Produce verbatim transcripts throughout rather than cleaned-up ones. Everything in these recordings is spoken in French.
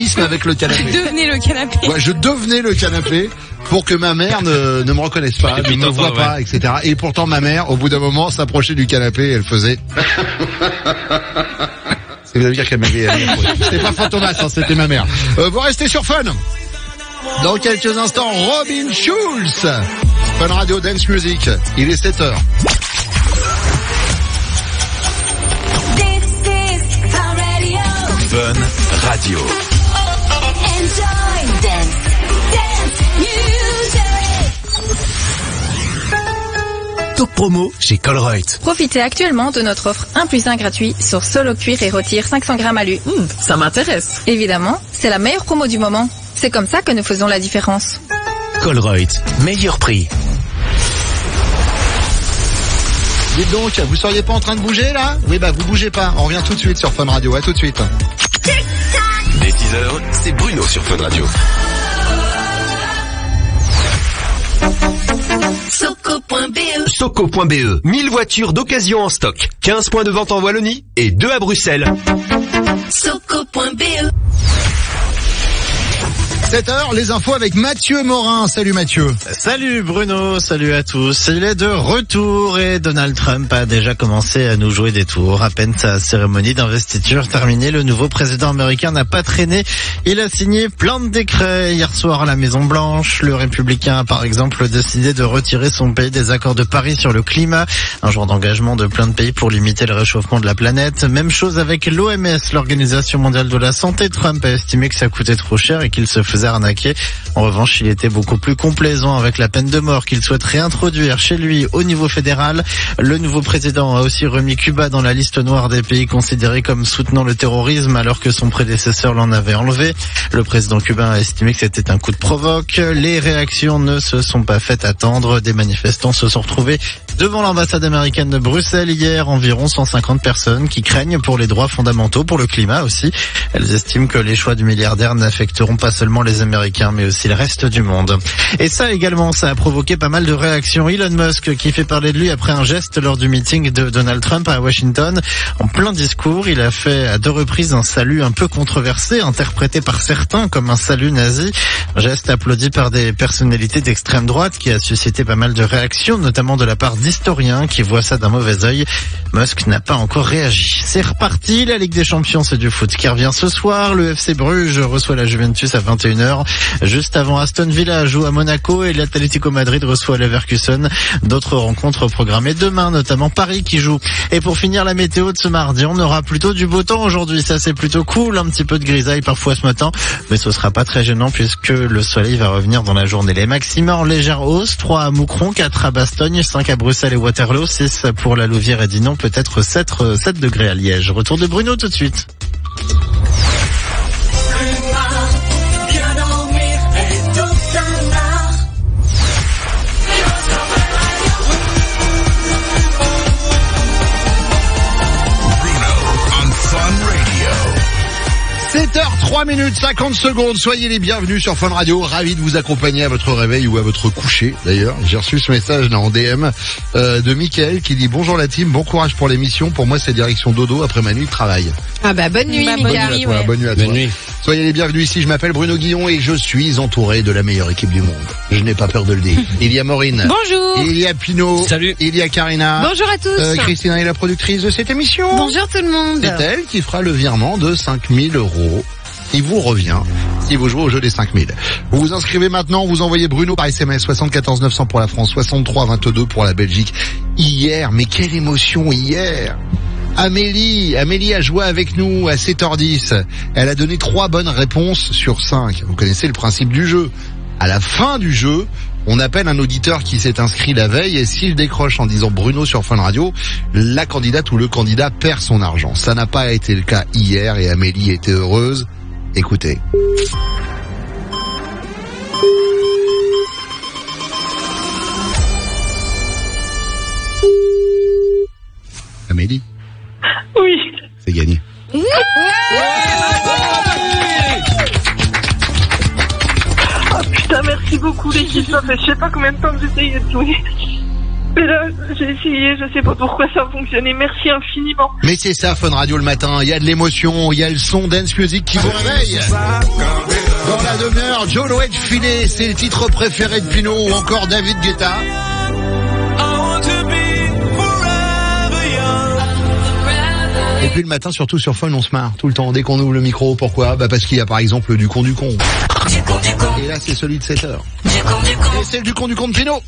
avec le canapé. Je devenais le canapé. Ouais, je devenais le canapé pour que ma mère ne, ne me reconnaisse pas, ne me voit pas, ouais. et cetera. Et pourtant ma mère, au bout d'un moment, s'approchait du canapé et elle faisait... C'est vous allez dire qu'elle m'avait... C'était pas Fantomas, hein, c'était ma mère. Euh, vous restez sur Fun. Dans quelques instants, Robin Schulz. Fun Radio Dance Music. Il est sept heures. Fun Radio. Enjoy dance, dance music. Top promo chez Colruyt. Profitez actuellement de notre offre un plus un gratuit sur Solo Cuir et Retire cinq cents grammes alu. Mmh, ça m'intéresse. Évidemment, c'est la meilleure promo du moment. C'est comme ça que nous faisons la différence. Colruyt, meilleur prix. Dites donc, vous seriez pas en train de bouger là? Oui bah vous bougez pas, on revient tout de suite sur Fun Radio, à tout de suite. Dès six heures, c'est Bruno sur Fun Radio. Soco point B E. Soco point B E, mille voitures d'occasion en stock, quinze points de vente en Wallonie et deux à Bruxelles. Soco point B E. sept heures, les infos avec Mathieu Morin. Salut Mathieu. Salut Bruno, salut à tous. Il est de retour et Donald Trump a déjà commencé à nous jouer des tours. À peine sa cérémonie d'investiture terminée, le nouveau président américain n'a pas traîné. Il a signé plein de décrets hier soir à la Maison Blanche. Le républicain a par exemple décidé de retirer son pays des accords de Paris sur le climat. Un genre d'engagement de plein de pays pour limiter le réchauffement de la planète. Même chose avec l'O M S, l'Organisation mondiale de la santé. Trump a estimé que ça coûtait trop cher et qu'il se faisait arnaquer. En revanche, il était beaucoup plus complaisant avec la peine de mort qu'il souhaite réintroduire chez lui au niveau fédéral. Le nouveau président a aussi remis Cuba dans la liste noire des pays considérés comme soutenant le terrorisme alors que son prédécesseur l'en avait enlevé. Le président cubain a estimé que c'était un coup de provoque. Les réactions ne se sont pas faites attendre. Des manifestants se sont retrouvés devant l'ambassade américaine de Bruxelles hier. Environ cent cinquante personnes qui craignent pour les droits fondamentaux, pour le climat aussi. Elles estiment que les choix du milliardaire n'affecteront pas seulement les Américains, mais aussi le reste du monde. Et ça également, ça a provoqué pas mal de réactions. Elon Musk qui fait parler de lui après un geste lors du meeting de Donald Trump à Washington. En plein discours, il a fait à deux reprises un salut un peu controversé, interprété par certains comme un salut nazi. Un geste applaudi par des personnalités d'extrême droite qui a suscité pas mal de réactions, notamment de la part d'historiens qui voient ça d'un mauvais œil. Musk n'a pas encore réagi. C'est reparti, la Ligue des Champions, c'est du foot qui revient ce soir. Le F C Bruges reçoit la Juventus à vingt et une heures. Juste avant, Aston Villa joue à Monaco et l'Atlético Madrid reçoit Leverkusen. D'autres rencontres programmées demain, notamment Paris qui joue. Et pour finir, la météo de ce mardi, on aura plutôt du beau temps aujourd'hui. Ça, c'est plutôt cool. Un petit peu de grisaille parfois ce matin, mais ce sera pas très gênant puisque le soleil va revenir dans la journée. Les maxima en légère hausse, trois à Moucron, quatre à Bastogne, cinq à Bruxelles et Waterloo, six pour la Louvière et Dinan, peut-être sept, sept degrés à Liège. Retour de Bruno tout de suite. sept heures trois minutes cinquante secondes, soyez les bienvenus sur Fun Radio, ravi de vous accompagner à votre réveil ou à votre coucher d'ailleurs. J'ai reçu ce message là en D M euh, de Mickaël qui dit: bonjour la team, bon courage pour l'émission, pour moi c'est direction dodo après ma nuit de travail. Ah bah bonne nuit, bah, bonne, bonne nuit à toi, ouais. bonne nuit à toi. Bonne nuit. Soyez les bienvenus ici, je m'appelle Bruno Guillon et je suis entouré de la meilleure équipe du monde. Je n'ai pas peur de le dire. Il y a Maureen. Bonjour. Il y a Pino. Salut. Il y a Karina. Bonjour à tous. Euh, Christina est la productrice de cette émission. Bonjour tout le monde. C'est elle qui fera le virement de cinq mille euros. Il vous revient si vous jouez au jeu des cinq mille. Vous vous inscrivez maintenant, vous envoyez Bruno par S M S, soixante-quatorze neuf cents pour la France, soixante-trois vingt-deux pour la Belgique. Hier, mais quelle émotion hier! Amélie, Amélie a joué avec nous à sept heures dix. Elle a donné trois bonnes réponses sur cinq. Vous connaissez le principe du jeu. À la fin du jeu, on appelle un auditeur qui s'est inscrit la veille et s'il décroche en disant Bruno sur Fun Radio, la candidate ou le candidat perd son argent. Ça n'a pas été le cas hier et Amélie était heureuse. Écoutez. Amélie? Oui. C'est gagné. Ouais. Oh putain, merci beaucoup l'équipe. Ça fait je sais pas combien de temps que j'essayais de jouer. Mais là, j'ai essayé, je sais pas pourquoi ça a fonctionné. Merci infiniment. Mais c'est ça, Fun Radio le matin. Il y a de l'émotion, il y a le son dance music qui vous réveille. Dans la demi-heure, Joe Wedge filé, c'est le titre préféré de Pino ou encore David Guetta. Et puis le matin, surtout sur Fun, on se marre tout le temps dès qu'on ouvre le micro. Pourquoi? Bah parce qu'il y a par exemple du con du con. Et là, c'est celui de sept heures. Et c'est du con du con de Pino.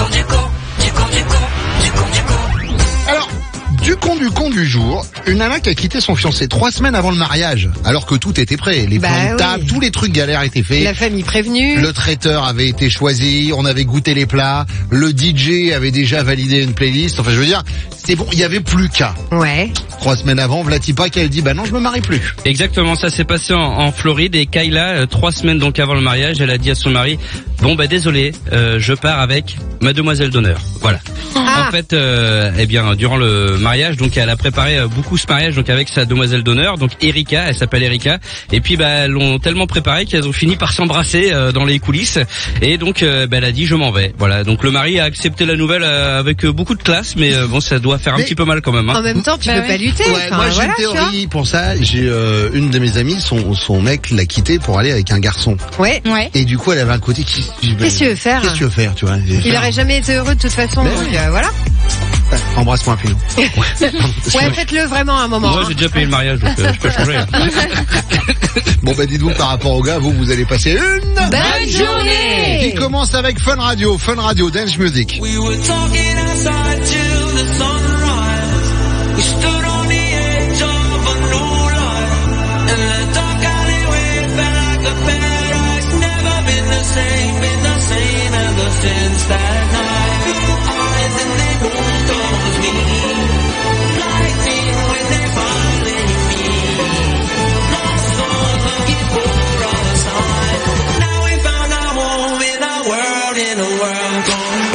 Alors, du con du con du jour, une nana qui a quitté son fiancé trois semaines avant le mariage, alors que tout était prêt, les Bah plans de oui. table, tous les trucs galères étaient faits. La famille prévenue. Le traiteur avait été choisi, on avait goûté les plats, le D J avait déjà validé une playlist. Enfin, je veux dire, c'est bon, il y avait plus qu'à. Ouais. Trois semaines avant, Vlatipa qu'elle dit, bah non, je me marie plus. Exactement, ça s'est passé en, en Floride et Kayla, euh, trois semaines donc avant le mariage, elle a dit à son mari, bon bah désolé, euh, je pars avec ma demoiselle d'honneur. Voilà. Ah. En fait, euh, eh bien, durant le mariage, donc elle a préparé euh, beaucoup ce mariage donc avec sa demoiselle d'honneur, donc Erika, elle s'appelle Erika, et puis bah elles l'ont tellement préparé qu'elles ont fini par s'embrasser euh, dans les coulisses, et donc euh, bah, elle a dit je m'en vais. Voilà, donc le mari a accepté la nouvelle euh, avec euh, beaucoup de classe, mais euh, bon, ça doit faire un Mais- petit peu mal quand même. Hein. En même temps, tu Bah peux ouais. pas lutter. Ouais, Enfin, moi j'ai voilà, une tu vois. théorie pour ça. J'ai euh, une de mes amies, son son mec l'a quitté pour aller avec un garçon. Ouais. Ouais. Et du coup, elle avait un côté qui. Qu'est-ce que tu veux faire? Qu'est-ce que tu veux faire, tu vois? Il aurait jamais été heureux de toute façon, Mais donc oui. euh, voilà. Embrasse-moi, Pino. Ouais, faites-le vraiment un moment. Moi hein. j'ai déjà payé le mariage, donc euh, je peux changer. Hein. Bon bah dites-vous par rapport au gars, vous vous allez passer une Bonne journée. qui commence avec Fun Radio, Fun Radio Dance Music. We were talking outside till the sunrise. We stood on the edge of a new life. And the dark alleyway felt like a paradise. Never been the same, been the same ever since that night. Eyes and they moved towards me. Lightning when they finally meet. Lost souls looking for a sign. Now we found our home in a world, in a world gone.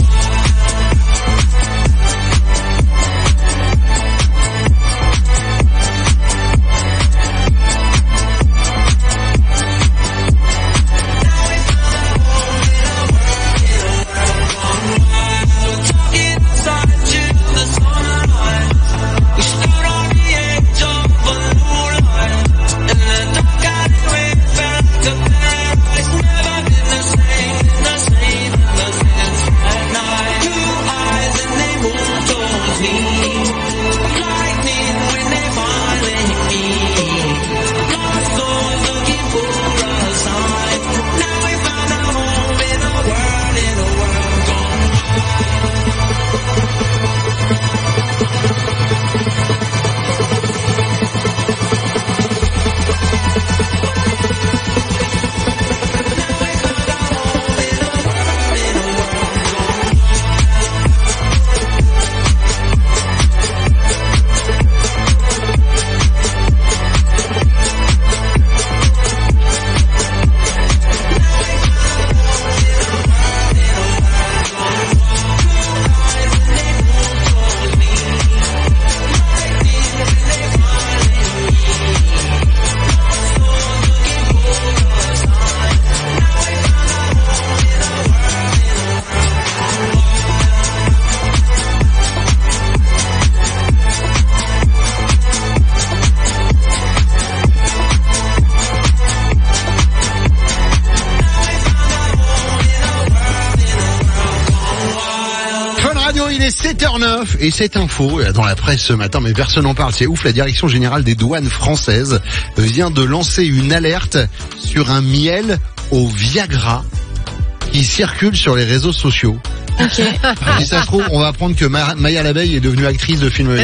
sept heures neuf et cette info dans la presse ce matin, mais personne n'en parle, c'est ouf, la Direction Générale des Douanes françaises vient de lancer une alerte sur un miel au Viagra qui circule sur les réseaux sociaux. Ok. Si ça se trouve, on va apprendre que Ma- Maya l'abeille est devenue actrice de film.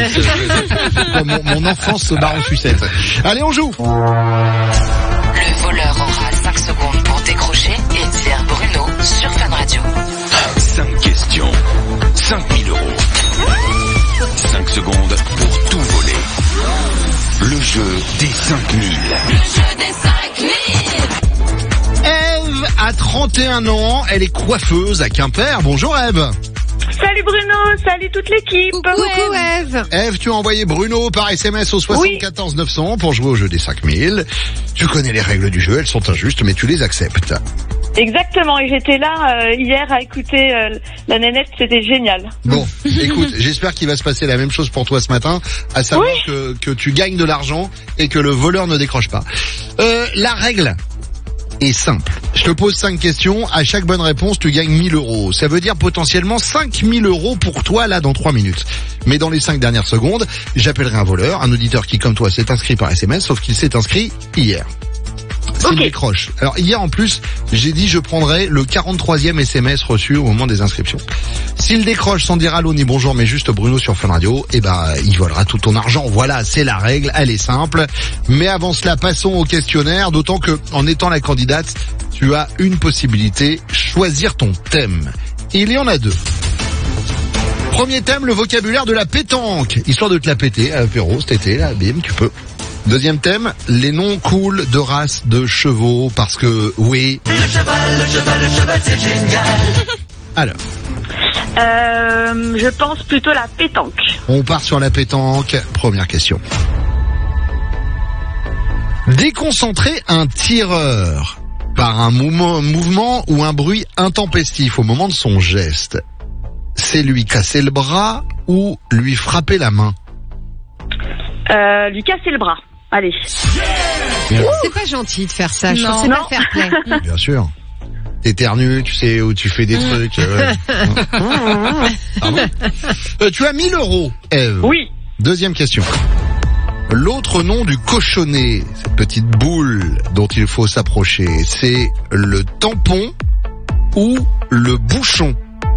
mon, mon enfance se barre en sucette. Allez, on joue. Le voleur aura cinq secondes pour décrocher et dire Bruno sur Fun Radio. cinq questions, cinq mille euros. cinq secondes pour tout voler. Le jeu des cinq mille. Le jeu des cinq mille. Ève a trente et un ans, elle est coiffeuse à Quimper. Bonjour Ève. Salut Bruno, salut toute l'équipe. Coucou Ève. Ève, tu as envoyé Bruno par S M S au soixante-quatorze neuf cents pour jouer au jeu des cinq mille. Tu connais les règles du jeu, elles sont injustes, mais tu les acceptes. Exactement, et j'étais là euh, hier à écouter euh, la nénette, c'était génial. Bon, écoute, j'espère qu'il va se passer la même chose pour toi ce matin, à savoir Oui. que, que tu gagnes de l'argent et que le voleur ne décroche pas. Euh, la règle est simple. Je te pose cinq questions, à chaque bonne réponse, tu gagnes mille euros. Ça veut dire potentiellement cinq mille euros pour toi là dans trois minutes. Mais dans les cinq dernières secondes, j'appellerai un voleur, un auditeur qui comme toi s'est inscrit par S M S, sauf qu'il s'est inscrit hier. S'il Ok. décroche. Alors hier en plus, j'ai dit je prendrai le quarante-troisième S M S reçu au moment des inscriptions. S'il décroche sans dire allô ni bonjour mais juste Bruno sur Fun Radio, eh ben il volera tout ton argent. Voilà, c'est la règle, elle est simple. Mais avant cela, passons au questionnaire, d'autant que en étant la candidate, tu as une possibilité, choisir ton thème. Et il y en a deux. Premier thème, le vocabulaire de la pétanque, histoire de te la péter à l'apéro cet été, là, bim, tu peux. Deuxième thème, les noms cool de races de chevaux, parce que, oui. Le cheval, le cheval, le cheval, c'est génial. Alors, Euh, je pense plutôt la pétanque. on part sur la pétanque. Première question. Déconcentrer un tireur par un mouvement, mouvement ou un bruit intempestif au moment de son geste, c'est lui casser le bras ou lui frapper la main? Euh, lui casser le bras. Allez. C'est pas gentil de faire ça. Je Non. trouve que c'est Non. pas fair play. Bien sûr. T'éternues, tu sais, où tu fais des trucs. euh, ouais. Pardon. Euh, tu as mille euros, Eve. Oui. Deuxième question. L'autre nom du cochonnet, cette petite boule dont il faut s'approcher, c'est le tampon ou le bouchon?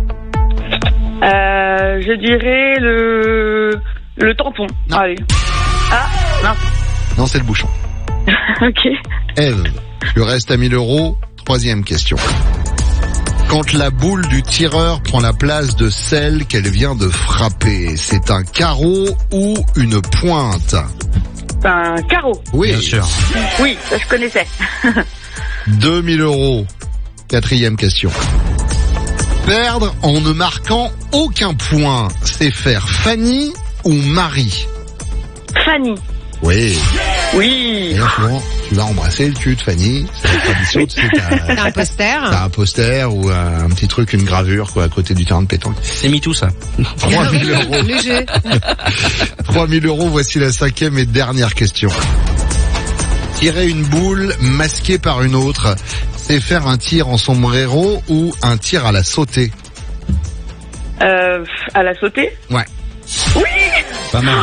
Euh, je dirais le le tampon. Non. Allez. Ah, non. Non, c'est le bouchon. Ok. Eve, tu restes à mille euros. Troisième question. Quand la boule du tireur prend la place de celle qu'elle vient de frapper, c'est un carreau ou une pointe? Un carreau. Oui, Bien sûr. Oui, ça je connaissais. deux mille euros. Quatrième question. Perdre en ne marquant aucun point, c'est faire Fanny ou Marie? Fanny. Oui. Oui. Et là, souvent, tu vas embrasser le cul de Fanny. C'est la tradition, tu sais, t'as, T'as un poster. t'as un poster ou un, un petit truc, une gravure, quoi, à côté du terrain de pétanque. C'est mis tout ça. trois mille euros. Le jeu. trois mille euros, voici la cinquième et dernière question. Tirer une boule masquée par une autre, c'est faire un tir en sombrero ou un tir à la sautée? Euh, à la sauter. Ouais. Oui. Pas mal.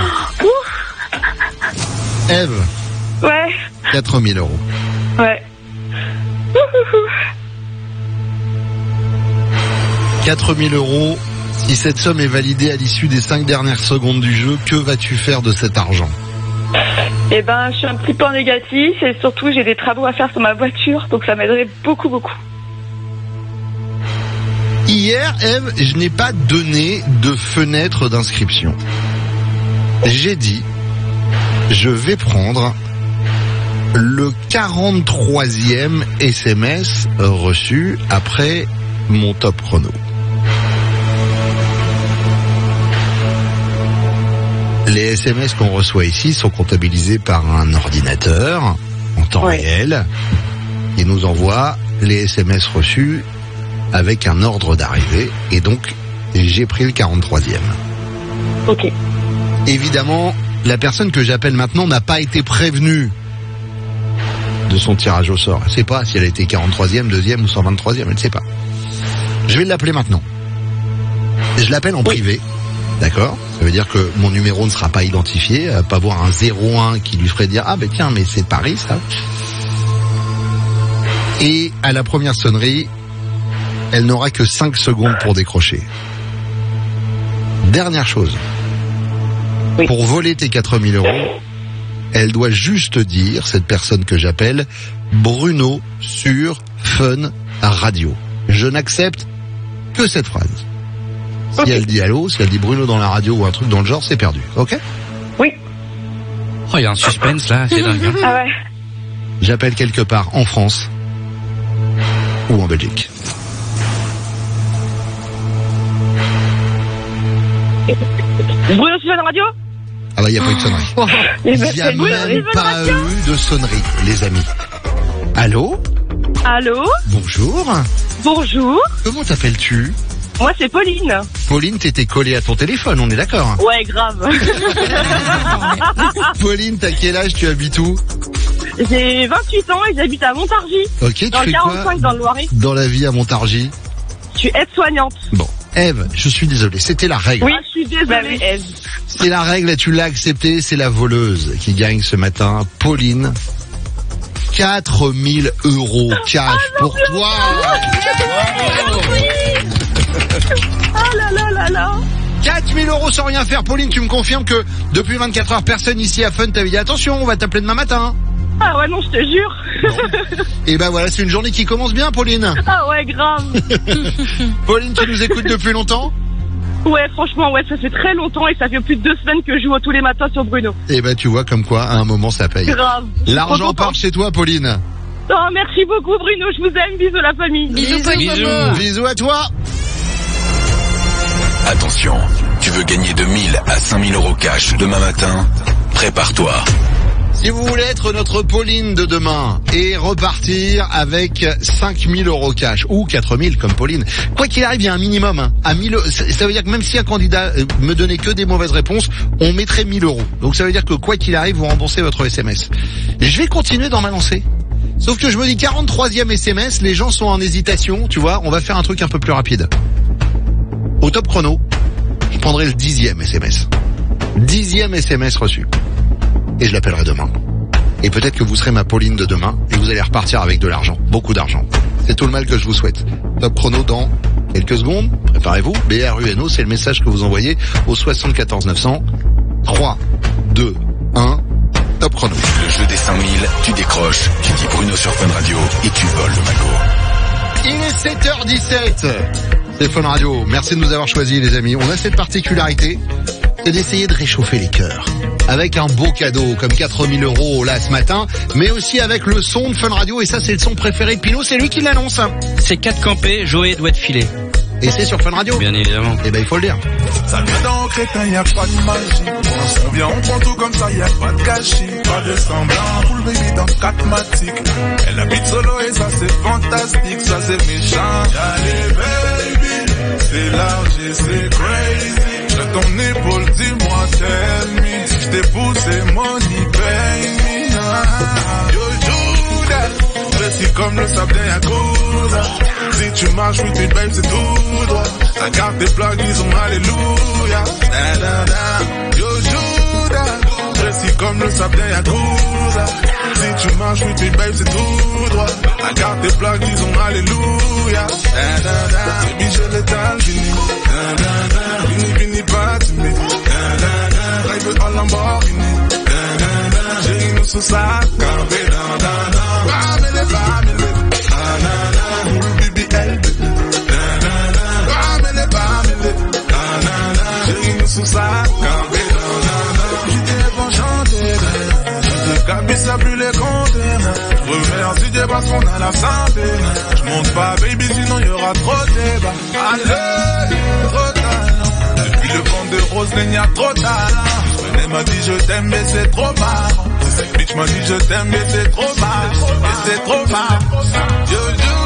Eve, Ouais. quatre mille euros. Ouais. quatre mille euros. Si cette somme est validée à l'issue des cinq dernières secondes du jeu, que vas-tu faire de cet argent? Eh ben, je suis un petit peu en négatif et surtout j'ai des travaux à faire sur ma voiture, donc ça m'aiderait beaucoup, beaucoup. Hier, Eve, je n'ai pas donné de fenêtre d'inscription. J'ai dit, je vais prendre le quarante-troisième S M S reçu après mon top chrono. Les S M S qu'on reçoit ici sont comptabilisés par un ordinateur en temps Ouais. réel qui nous envoie les S M S reçus avec un ordre d'arrivée et donc j'ai pris le quarante-troisième. Ok. Évidemment, la personne que j'appelle maintenant n'a pas été prévenue de son tirage au sort. Elle sait pas si elle a été quarante-troisième, deuxième ou cent vingt-troisième, elle ne sait pas. Je vais l'appeler maintenant. Je l'appelle en privé, d'accord? Ça veut dire que mon numéro ne sera pas identifié, elle va pas voir un zéro un qui lui ferait dire « Ah ben tiens, mais c'est Paris ça ». Et à la première sonnerie, elle n'aura que cinq secondes pour décrocher. Dernière chose. Oui. Pour voler tes quatre mille euros, elle doit juste dire, cette personne que j'appelle, Bruno sur Fun Radio. Je n'accepte que cette phrase. Si Ok. elle dit allô, si elle dit Bruno dans la radio ou un truc dans le genre, c'est perdu. Ok? Oui. Oh, il y a un suspense là, c'est dingue. hein. Ah ouais. J'appelle quelque part en France ou en Belgique. Bruno sur la radio. Ah bah, il n'y a pas eu de sonnerie. Il Il n'y a m'appelle Bruno même sur la pas radio. eu de sonnerie, les amis. Allô? Allô? Bonjour. Bonjour. Comment t'appelles-tu? Moi, c'est Pauline. Pauline, t'étais collée à ton téléphone, on est d'accord? Ouais, grave. Pauline, t'as quel âge? Tu habites où? J'ai vingt-huit ans et j'habite à Montargis. Ok, tu dans le fais quarante-cinq, quoi dans le Loiret. dans la vie à Montargis? Je suis aide-soignante. Bon, Ève, je suis désolé, c'était la règle. Oui, je suis désolée. Eve. C'est la règle et tu l'as accepté, c'est la voleuse qui gagne ce matin. Pauline, quatre mille euros cash Ah, pour toi. Oh là là là là. quatre mille euros sans rien faire. Pauline, tu me confirmes que depuis vingt-quatre heures, personne ici à Fun t'avait dit attention, on va t'appeler demain matin. Ah ouais, non, je te jure. Et ben voilà, c'est une journée qui commence bien, Pauline. Ah ouais, grave. Pauline, tu nous écoutes depuis longtemps? Ouais, franchement, ouais, ça fait très longtemps et ça fait plus de deux semaines que je joue tous les matins sur Bruno. Et ben tu vois comme quoi, à un moment, ça paye. Grave. L'argent part chez toi, Pauline. Oh, merci beaucoup, Bruno. Je vous aime. Bisous, la famille. Bisous, Pauline. Bisous. Bisous à toi. Attention, tu veux gagner de mille à cinq mille euros cash demain matin? Prépare-toi. Si vous voulez être notre Pauline de demain et repartir avec cinq mille euros cash ou quatre mille comme Pauline, quoi qu'il arrive, il y a un minimum. Hein. À mille, ça veut dire que même si un candidat me donnait que des mauvaises réponses, on mettrait mille euros. Donc ça veut dire que quoi qu'il arrive, vous remboursez votre S M S. Je vais continuer dans ma lancée. Sauf que je me dis quarante-troisième S M S, les gens sont en hésitation, tu vois, on va faire un truc un peu plus rapide. Au top chrono, je prendrai le dixième S M S. Dixième S M S reçu. Et je l'appellerai demain. Et peut-être que vous serez ma Pauline de demain et vous allez repartir avec de l'argent. Beaucoup d'argent. C'est tout le mal que je vous souhaite. Top chrono dans quelques secondes. Préparez-vous. B R U N O, c'est le message que vous envoyez au soixante-quatorze neuf cents. trois, deux, un. Top chrono. Le jeu des cinq mille, tu décroches, tu dis Bruno sur Fun Radio et tu voles le magot. Il est sept heures dix-sept. C'est Fun Radio. Merci de nous avoir choisis, les amis. On a cette particularité, c'est d'essayer de réchauffer les cœurs. Avec un beau cadeau, comme quatre mille euros là ce matin, mais aussi avec le son de Fun Radio, et ça c'est le son préféré de Pinot, c'est lui qui l'annonce. C'est quatre campés, Joey doit être filé. Et c'est sur Fun Radio. Bien évidemment. Eh ben il faut le dire. Ça vient dans crétin, y a pas de magie. On vient, on prend tout comme ça, y a pas de gâchis. Pas de semblant, full baby dans quatre matiques. Elle habite solo et ça c'est fantastique, ça c'est méchant. Allez baby, c'est large et c'est crazy. Je ton épaule, dis-moi tell me. Si je t'épouse, c'est money, pay me. Ah, yo Judas, précis comme le sable d'un Yakuza. Si tu marches, oui, tu babe, c'est tout droit. Ta carte est plaque, disons alléluia. Da, da, da. Yo Judas, précis comme le sable d'un Yakuza. Si tu marches, oui, tu babe, c'est tout droit. Ta carte est plaque, disons alléluia. Da, da, da. Baby, je l'étale, fini. Da, da, da. Vini, vini, pas timide. Da, da, da. Drive en Lamborghini. Da, da, da. J'ai une sous sa campé. Da, da, da. Family, family. Da, da, da. Baby, elle, baby. Da, da, da. Family, family. Da, da, da. J'ai une sous sa campé. Da, da, da. J'étais bon chanter. Je cabis, ça plus les conteneurs. Je remercie Dieu parce qu'on a la santé. Je monte pas, baby, sinon y aura trop de débat. Allez, trop tard. Depuis le vent de rose, il y a trop tard. Elle m'a dit je t'aime mais c'est trop marrant. Cette bitch m'a dit je t'aime mais c'est trop marrant. Et c'est trop marrant. Yo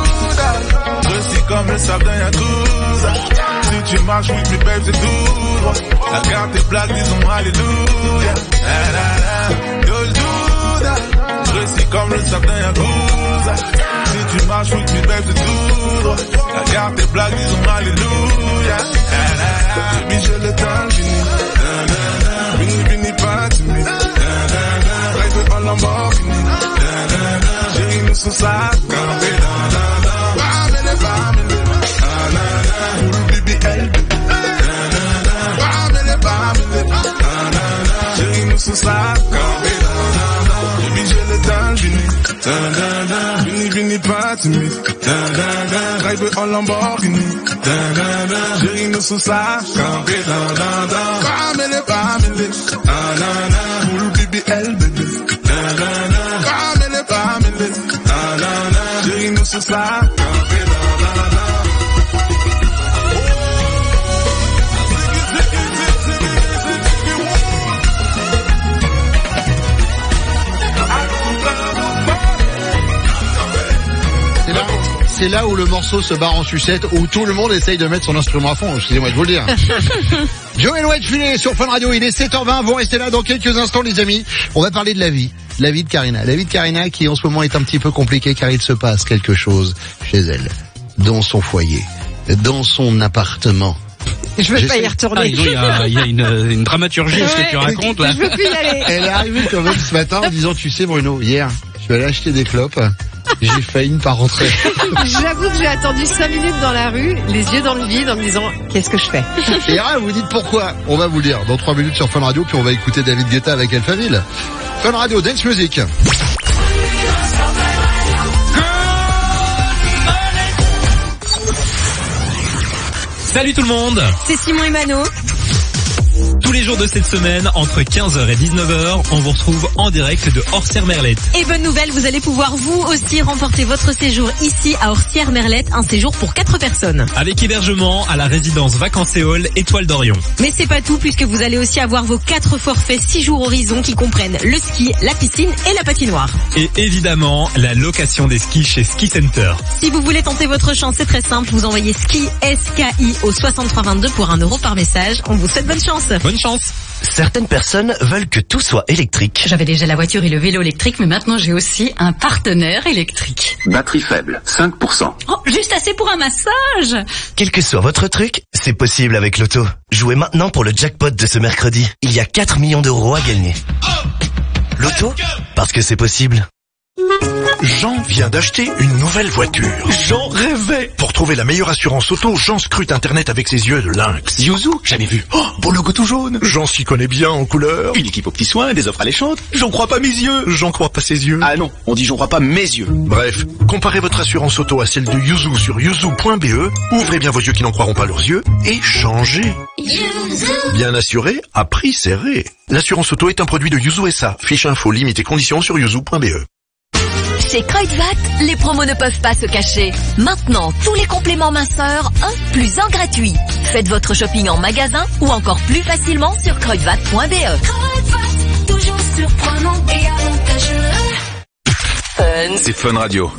Judas, je suis comme le sable d'un Yakuza. Si tu marches with me babe c'est tout droit. La carte est blague disons alléluia. La, la, la. Yo Judas, je suis comme le sable d'un Yakuza. Si tu marches with me babe c'est tout droit. La carte est blague disons alléluia. La, la, la. Baby je le temps fini. La, la, la. Vini, vini, pas timide. Da, da, da. Drive en Lamborghini. Da, da, da. J'ai une sous sa campé. Da, da, da. Family, family. Da, da, da. Full baby, elle, baby. Da, da, da. Family, family. Da, da, da. J'ai une sous sa campé. Da, da, da. Baby, j'ai le temps, vini. Da, da, da. Vini, vini, pas timide. Da, da, da. Drive en Lamborghini. Da, da, da. J'ai une sous sa campé. Da, da, da. Family, family. Da, da, da. Full baby, elle, baby. Da, da, da. Family, family. Da, da, da. J'ai une sous sa campé. Da, da, da. C'est c'est là où le morceau se barre en sucette, où tout le monde essaye de mettre son instrument à fond, excusez-moi de vous le dire. Joël Whitefield sur Fun Radio, il est sept heures vingt, vous restez là dans quelques instants les amis. On va parler de la vie, la vie de Karina. La vie de Karina qui en ce moment est un petit peu compliquée car il se passe quelque chose chez elle, dans son foyer, dans son appartement. Je veux J'essaie- pas y retourner. Ah, dis donc, il y a, il y a une, une dramaturgie à ce que tu Ouais. racontes là. Je veux plus y aller. Elle est arrivée quand même ce matin en disant, tu sais Bruno, hier, je suis allé acheter des clopes, j'ai failli ne pas rentrer. J'avoue que j'ai attendu cinq minutes dans la rue, les yeux dans le vide, en me disant qu'est-ce que je fais. Et là, vous dites pourquoi? On va vous le dire dans trois minutes sur Fun Radio, puis on va écouter David Guetta avec Alphaville. Fun Radio, Dance Music. Salut tout le monde! C'est Simon et Mano. Tous les jours de cette semaine, entre quinze heures et dix-neuf heures, on vous retrouve en direct de Orsières-Merlette. Et bonne nouvelle, vous allez pouvoir vous aussi remporter votre séjour ici à Orsières-Merlette, un séjour pour quatre personnes. Avec hébergement à la résidence Vacances-Éole Étoile d'Orion. Mais c'est pas tout puisque vous allez aussi avoir vos quatre forfaits six jours horizon qui comprennent le ski, la piscine et la patinoire. Et évidemment, la location des skis chez Ski Center. Si vous voulez tenter votre chance, c'est très simple, vous envoyez ski S K I au soixante-trois vingt-deux pour un euro par message. On vous souhaite bonne chance. Bonne chance. Certaines personnes veulent que tout soit électrique. J'avais déjà la voiture et le vélo électrique, mais maintenant j'ai aussi un partenaire électrique. Batterie faible, cinq pour cent. Oh, juste assez pour un massage. Quel que soit votre truc, c'est possible avec l'auto. Jouez maintenant pour le jackpot de ce mercredi. Il y a quatre millions d'euros à gagner. L'auto, parce que c'est possible. Jean vient d'acheter une nouvelle voiture. Jean rêvait. Pour trouver la meilleure assurance auto, Jean scrute Internet avec ses yeux de lynx. Yuzu, jamais vu. Oh, beau logo tout jaune. Jean s'y connaît bien en couleur. Une équipe aux petits soins, des offres alléchantes. J'en crois pas mes yeux. J'en crois pas ses yeux. Ah non, on dit j'en crois pas mes yeux. Bref, comparez votre assurance auto à celle de Yuzu sur yuzu point b e. Ouvrez bien vos yeux qui n'en croiront pas leurs yeux et changez. Bien assuré, à prix serré. L'assurance auto est un produit de Yuzu S A. Fiche info, limite et conditions sur yuzu point b e. Chez Kruidvat, les promos ne peuvent pas se cacher. Maintenant, tous les compléments minceurs, un plus un gratuit. Faites votre shopping en magasin ou encore plus facilement sur kruidvat point b e. Kruidvat, toujours surprenant et avantageux. Fun. C'est Fun Radio.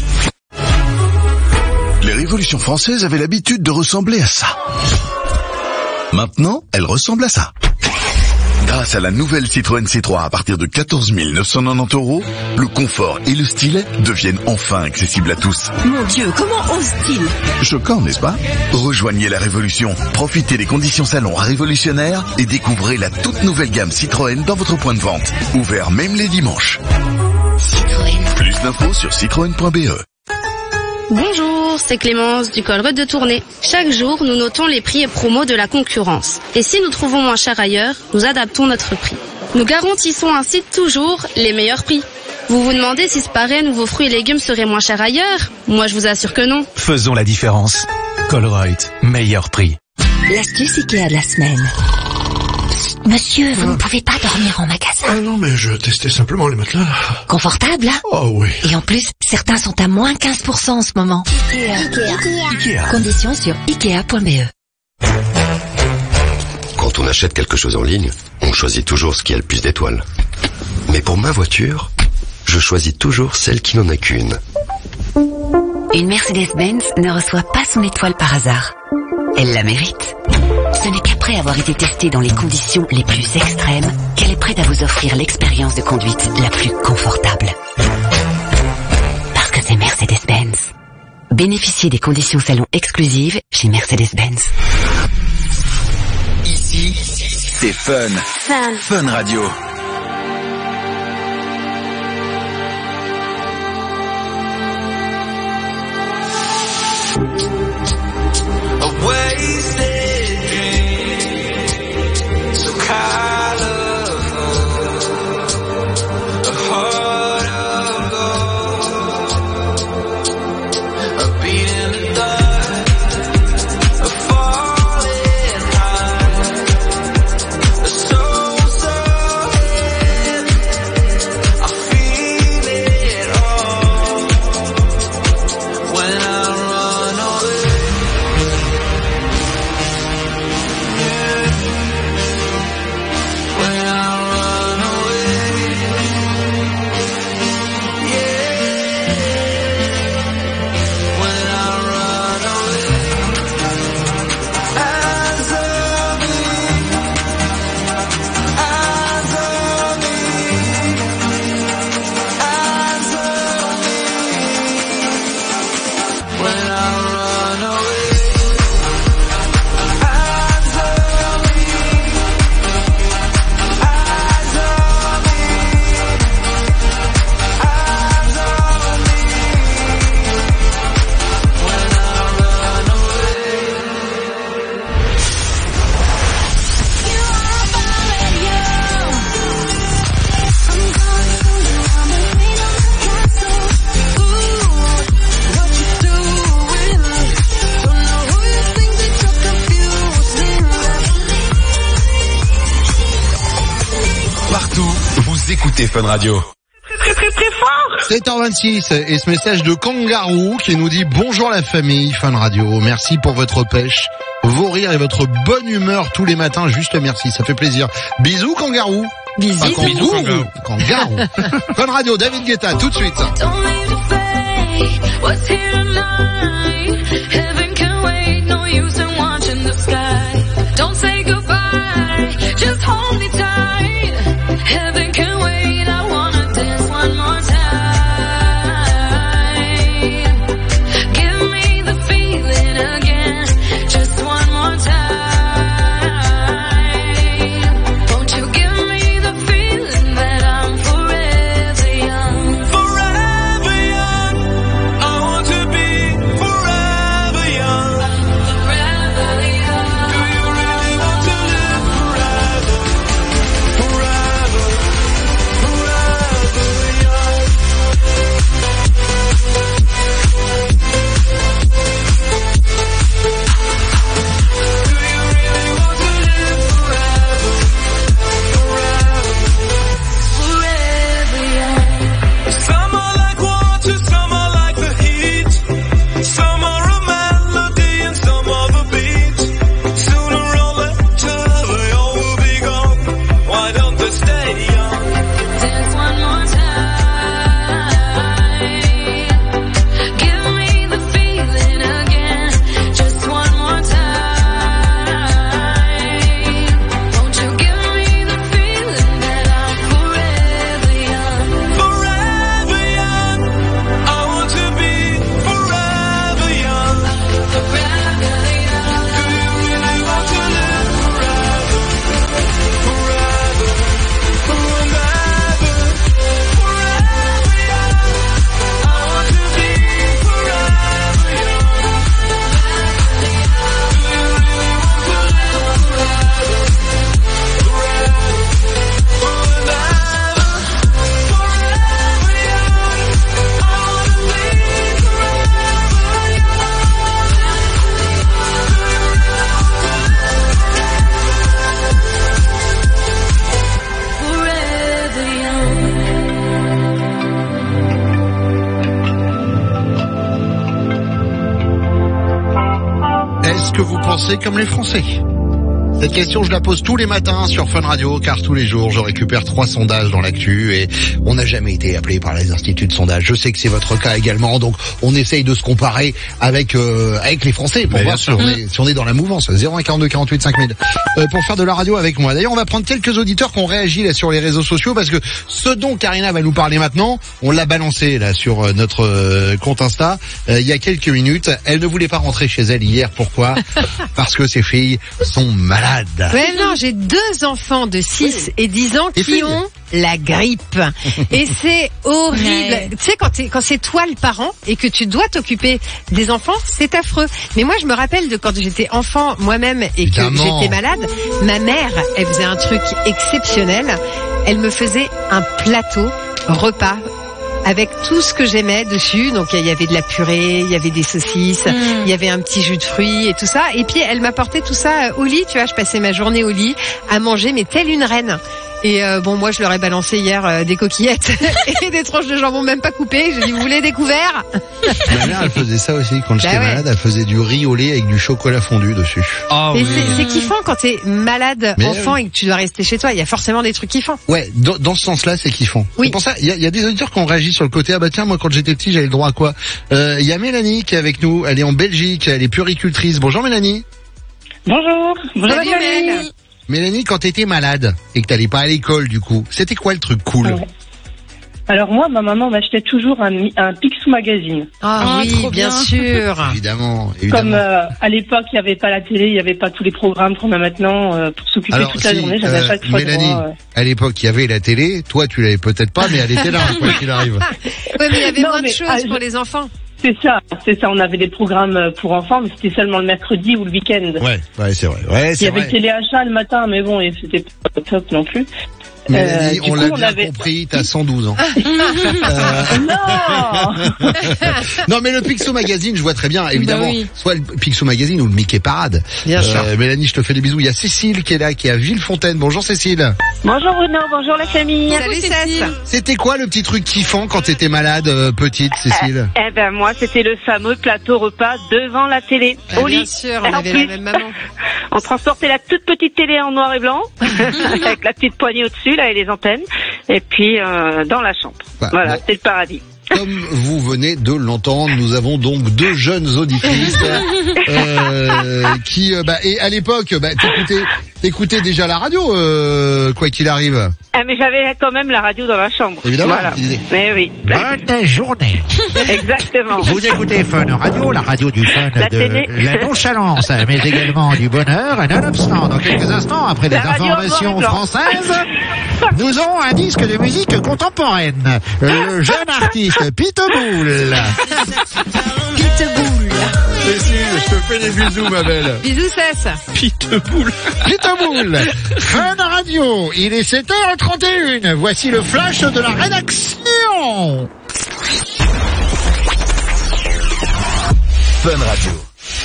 Les révolutions françaises avaient l'habitude de ressembler à ça. Maintenant, elles ressemblent à ça. Grâce à la nouvelle Citroën C trois à partir de quatorze mille neuf cent quatre-vingt-dix euros, le confort et le style deviennent enfin accessibles à tous. Mon Dieu, comment ose-t-il? Choquant, n'est-ce pas? Rejoignez la révolution, profitez des conditions salon révolutionnaires et découvrez la toute nouvelle gamme Citroën dans votre point de vente. Ouvert même les dimanches. Citroën. Plus d'infos sur citroën point b e. Bonjour, c'est Clémence du Colruyt de Tournai. Chaque jour, nous notons les prix et promos de la concurrence. Et si nous trouvons moins cher ailleurs, nous adaptons notre prix. Nous garantissons ainsi toujours les meilleurs prix. Vous vous demandez si ce parrain ou vos fruits et légumes seraient moins chers ailleurs? Moi, je vous assure que non. Faisons la différence. Colruyt, meilleur prix. L'astuce Ikea de la semaine. Monsieur, vous ne pouvez pas dormir en magasin. Ah non, mais je testais simplement les matelas, là. Confortable, hein? Oh oui. Et en plus, certains sont à moins quinze pour cent en ce moment. Ikea. Ikea. Conditions sur ikea point b e. Quand on achète quelque chose en ligne, on choisit toujours ce qui a le plus d'étoiles. Mais pour ma voiture, je choisis toujours celle qui n'en a qu'une. Une Mercedes-Benz ne reçoit pas son étoile par hasard. Elle la mérite. Ce n'est qu'après avoir été testée dans les conditions les plus extrêmes qu'elle est prête à vous offrir l'expérience de conduite la plus confortable. Parce que c'est Mercedes-Benz. Bénéficiez des conditions salon exclusives chez Mercedes-Benz. Ici, c'est Fun. Fun. Fun Radio. A wasted dream, so colorful, a heart of gold, a beat in the dark, a falling high, a soul so heavy, I feel it all when I run all the Écoutez Fun Radio. Très très très fort. sept heures vingt-six et ce message de Kangaroo qui nous dit bonjour la famille Fun Radio. Merci pour votre pêche, vos rires et votre bonne humeur tous les matins. Juste merci, ça fait plaisir. Bisous Kangaroo. Bisous. Enfin, Kangaroo. Kangaroo. Kangaroo. Fun Radio, David Guetta tout de suite. Don't say goodbye, just hold me tight. Heaven can wait, I wanna dance one more time. Give me the feeling again, just one more time. Won't you give me the feeling that I'm forever young? Forever young, I want to be forever young. Forever young. Do you really want to live forever? Forever, forever young. Do you really want to live forever? Forever, forever young. Some are like water, some are like the heat. Some are a melody and some are the beat. Sooner or later they all will be gone. Why don't they stay young? Dance one more time. Give me the feeling again, just one more time. Won't you give me the feeling that I'm forever young? Forever young, I want to be forever young. Forever young. Do you really want to live forever? Forever, forever, forever young. I want to be forever young. Do you really want to live forever? Forever, forever, forever young. I want to be forever young. Est-ce que vous pensez comme les Français? Cette question, je la pose tous les matins sur Fun Radio, car tous les jours, je récupère trois sondages dans l'actu et on n'a jamais été appelé par les instituts de sondage. Je sais que c'est votre cas également, donc on essaye de se comparer avec euh, avec les Français pour Mais voir bien si sûr. on, est, si on est dans la mouvance. zéro un quarante-deux quarante-huit cinq mille euh, pour faire de la radio avec moi. D'ailleurs, on va prendre quelques auditeurs qui ont réagi là sur les réseaux sociaux parce que ce dont Karina va nous parler maintenant, on l'a balancé là sur euh, notre euh, compte Insta euh, il y a quelques minutes. Elle ne voulait pas rentrer chez elle hier. Pourquoi? Parce que ses filles sont malades. Ouais, non, j'ai deux enfants de six et dix ans Et qui filles. ont la grippe. Et c'est horrible. Ouais. Tu sais, quand, t'es- quand c'est toi le parent et que tu dois t'occuper des enfants, c'est affreux. Mais moi, je me rappelle de quand j'étais enfant moi-même et que Évidemment. j'étais malade, ma mère, elle faisait un truc exceptionnel. Elle me faisait un plateau repas avec tout ce que j'aimais dessus. Donc il y avait de la purée, il y avait des saucisses, il y avait un petit jus de fruits et tout ça. Et puis elle m'apportait tout ça euh, au lit, tu vois, je passais ma journée au lit à manger, mais telle une reine. Et euh, bon, moi je leur ai balancé hier euh, des coquillettes et des tranches de jambon même pas coupées. J'ai dit, vous voulez des couverts? Ma mère, elle faisait ça aussi quand j'étais Bah ouais. malade. Elle faisait du riz au lait avec du chocolat fondu dessus. Ah Et oui. c'est c'est kiffant quand t'es malade Mais enfant oui. et que tu dois rester chez toi. Il y a forcément des trucs kiffants. Ouais, dans, dans ce sens-là, c'est kiffant. Oui. C'est pour ça, il y a, il y a des auditeurs qui ont réagi sur le côté. Ah bah tiens, moi quand j'étais petit, j'avais le droit à quoi? Euh, Il y a Mélanie qui est avec nous. Elle est en Belgique. Elle est puricultrice. Bonjour Mélanie. Bonjour. Bonjour Salut, la famille. Mel. Mélanie, quand t'étais malade et que t'allais pas à l'école, du coup, c'était quoi le truc cool? Ouais. Alors moi, ma maman m'achetait toujours un, mi- un Picsou Magazine. Ah, oui, trop bien sûr. Évidemment, évidemment. Comme euh, à l'époque, il n'y avait pas la télé, il n'y avait pas tous les programmes qu'on a maintenant euh, pour s'occuper Alors, toute la si, journée. J'avais euh, à chaque fois Mélanie, droit, euh, à l'époque, il y avait la télé. Toi, tu l'avais peut-être pas, mais elle était là, quoi qu'il arrive. Oui, mais il y avait Non, moins de mais, choses ah, je- pour les enfants. C'est ça, c'est ça. On avait des programmes euh, pour enfants, mais c'était seulement le mercredi ou le week-end. Ouais, ouais, c'est vrai. Ouais, Il y c'est avait vrai. le téléachat le matin, mais bon, et c'était pas top non plus. Mélanie, Euh, du on coup, l'a on bien avait- compris, t'as cent douze ans. Non. Non, mais le Picsou Magazine, je vois très bien, évidemment. Bah oui. Soit le Picsou Magazine ou le Mickey Parade. Bien sûr. Mélanie, je te fais des bisous. Il y a Cécile qui est là, qui est à Villefontaine. Bonjour Cécile. Bonjour Bruno, bonjour la famille. Salut Cécile. C'était quoi le petit truc kiffant quand t'étais malade, euh, petite, Cécile? Eh ben moi, c'était le fameux plateau repas devant la télé, Ah, au bien lit. sûr, on Et en avait plus, la même maman. On transportait la toute petite télé en noir et blanc, avec la petite poignée au-dessus, là, et les antennes, et puis euh, dans la chambre. Bah, voilà, bon. c'était le paradis. Comme vous venez de l'entendre, nous avons donc deux jeunes auditrices euh, qui, euh, bah, et à l'époque, bah, t'écoutais, t'écoutais déjà la radio, euh, quoi qu'il arrive. Ah, mais j'avais quand même la radio dans la chambre. Évidemment. Voilà. Mais oui. Bonne journée. Exactement. Vous écoutez Fun Radio, la radio du fun, La de télé. la nonchalance, mais également du bonheur. Nonobstant, dans quelques instants, après les La radio en noir et informations blanc. françaises, nous aurons un disque de musique contemporaine. Le jeune artiste Pitbull. Pitbull. Cécile, je te fais des bisous, ma belle. Bisous Cess. Pitbull. Pitbull. Fun Radio. Il est sept heures trente et une. Voici le flash de la rédaction. Fun Radio.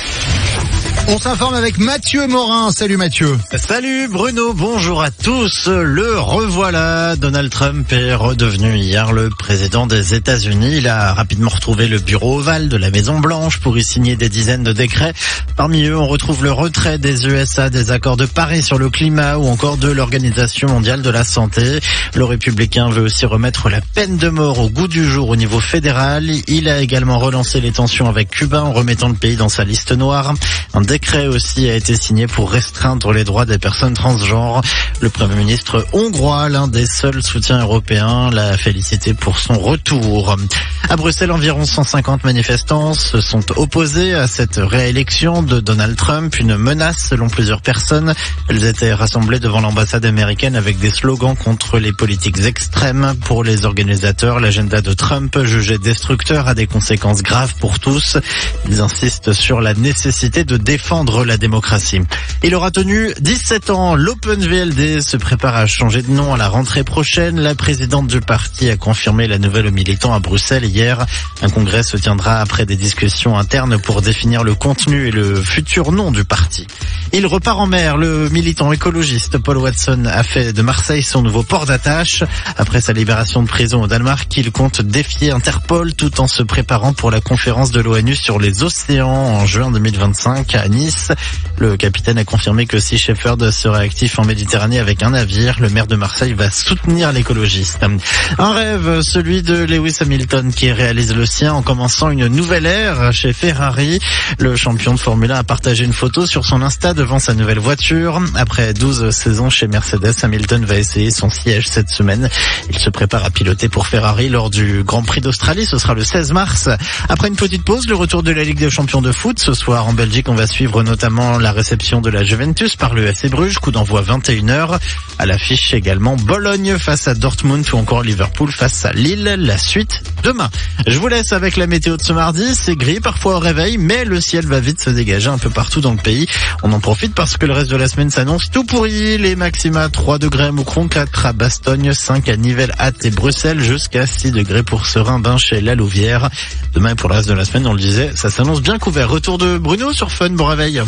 On s'informe avec Mathieu Morin. Salut Mathieu. Salut Bruno, bonjour à tous. Le revoilà. Donald Trump est redevenu hier le président des États-Unis. Il a rapidement retrouvé le bureau ovale de la Maison Blanche pour y signer des dizaines de décrets. Parmi eux, on retrouve le retrait des U S A des accords de Paris sur le climat ou encore de l'Organisation mondiale de la santé. Le républicain veut aussi remettre la peine de mort au goût du jour au niveau fédéral. Il a également relancé les tensions avec Cuba en remettant le pays dans sa liste noire. Un décret aussi a été signé pour restreindre les droits des personnes transgenres. Le Premier ministre hongrois, l'un des seuls soutiens européens, l'a félicité pour son retour. À Bruxelles, environ cent cinquante manifestants se sont opposés à cette réélection de Donald Trump, une menace selon plusieurs personnes. Elles étaient rassemblées devant l'ambassade américaine avec des slogans contre les politiques extrêmes. Pour les organisateurs, l'agenda de Trump, jugé destructeur, a des conséquences graves pour tous. Ils insistent sur la nécessité de défendre la démocratie. Il aura tenu dix-sept ans. L'Open V L D se prépare à changer de nom à la rentrée prochaine. La présidente du parti a confirmé la nouvelle aux militants à Bruxelles hier. Un congrès se tiendra après des discussions internes pour définir le contenu et le futur nom du parti. Il repart en mer. Le militant écologiste Paul Watson a fait de Marseille son nouveau port d'attache. Après sa libération de prison au Danemark, il compte défier Interpol tout en se préparant pour la conférence de l'ONU sur les océans en juin deux mille vingt-cinq à Nice. Le capitaine a confirmé que Sea Shepherd serait actif en Méditerranée avec un navire. Le maire de Marseille va soutenir l'écologiste. Un rêve, celui de Lewis Hamilton qui réalise le sien en commençant une nouvelle ère chez Ferrari. Le champion de Formule un a partagé une photo sur son Insta devant sa nouvelle voiture. Après douze saisons chez Mercedes, Hamilton va essayer son siège cette semaine. Il se prépare à piloter pour Ferrari lors du Grand Prix d'Australie. Ce sera le seize mars. Après une petite pause, le retour de la Ligue des Champions de foot. Ce soir en Belgique, on va suivre notamment la réception de la Juventus par le F C Bruges, coup d'envoi vingt et une heures. À l'affiche également Bologne face à Dortmund ou encore Liverpool face à Lille. La suite demain. Je vous laisse avec la météo de ce mardi. C'est gris parfois au réveil, mais le ciel va vite se dégager un peu partout dans le pays. On en profite parce que le reste de la semaine s'annonce tout pourri. Les maxima trois degrés à Moucron, quatre à Bastogne, cinq à Nivelles, Ath et Bruxelles, jusqu'à six degrés pour Serein, Binche et La Louvière. Demain et pour le reste de la semaine, on le disait, ça s'annonce bien couvert. Retour de Bruno sur Fun. Bon réveil.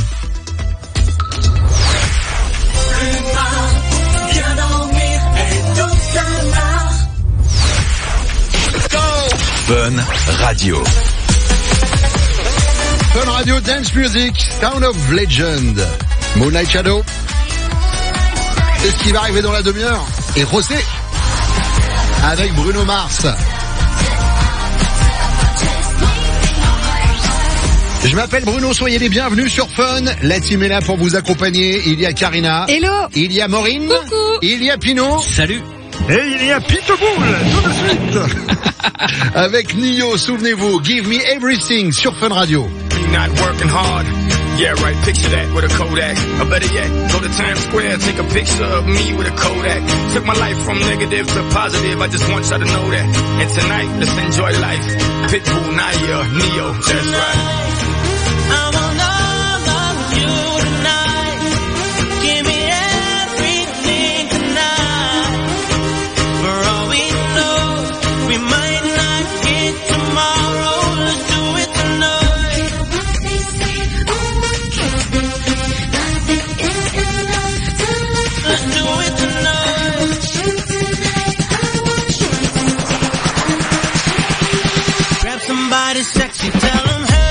Fun Radio. Fun Radio Dance Music, Sound of Legend, Moonlight Shadow. C'est ce qui va arriver dans la demi-heure. Et Rosé, avec Bruno Mars. Je m'appelle Bruno, soyez les bienvenus sur Fun. La team est là pour vous accompagner. Il y a Karina. Hello. Il y a Maureen. Coucou. Il y a Pino. Salut. Et il y a Pitbull tout de suite avec Nio, souvenez-vous, Give Me Everything sur Fun Radio. Not working hard. Yeah, right, picture that with a Kodak. Or better yet, go to Times Square, take a picture of me with a Kodak. Took my life from negative to positive, I just want y'all to know that. And tonight, let's enjoy life. Pitbull, Naya, Neo, that's right. I want all of you tonight. Give me everything tonight. For all we know, we might not get tomorrow. Let's do it tonight. Let's do it tonight. Grab somebody sexy, tell them, hey.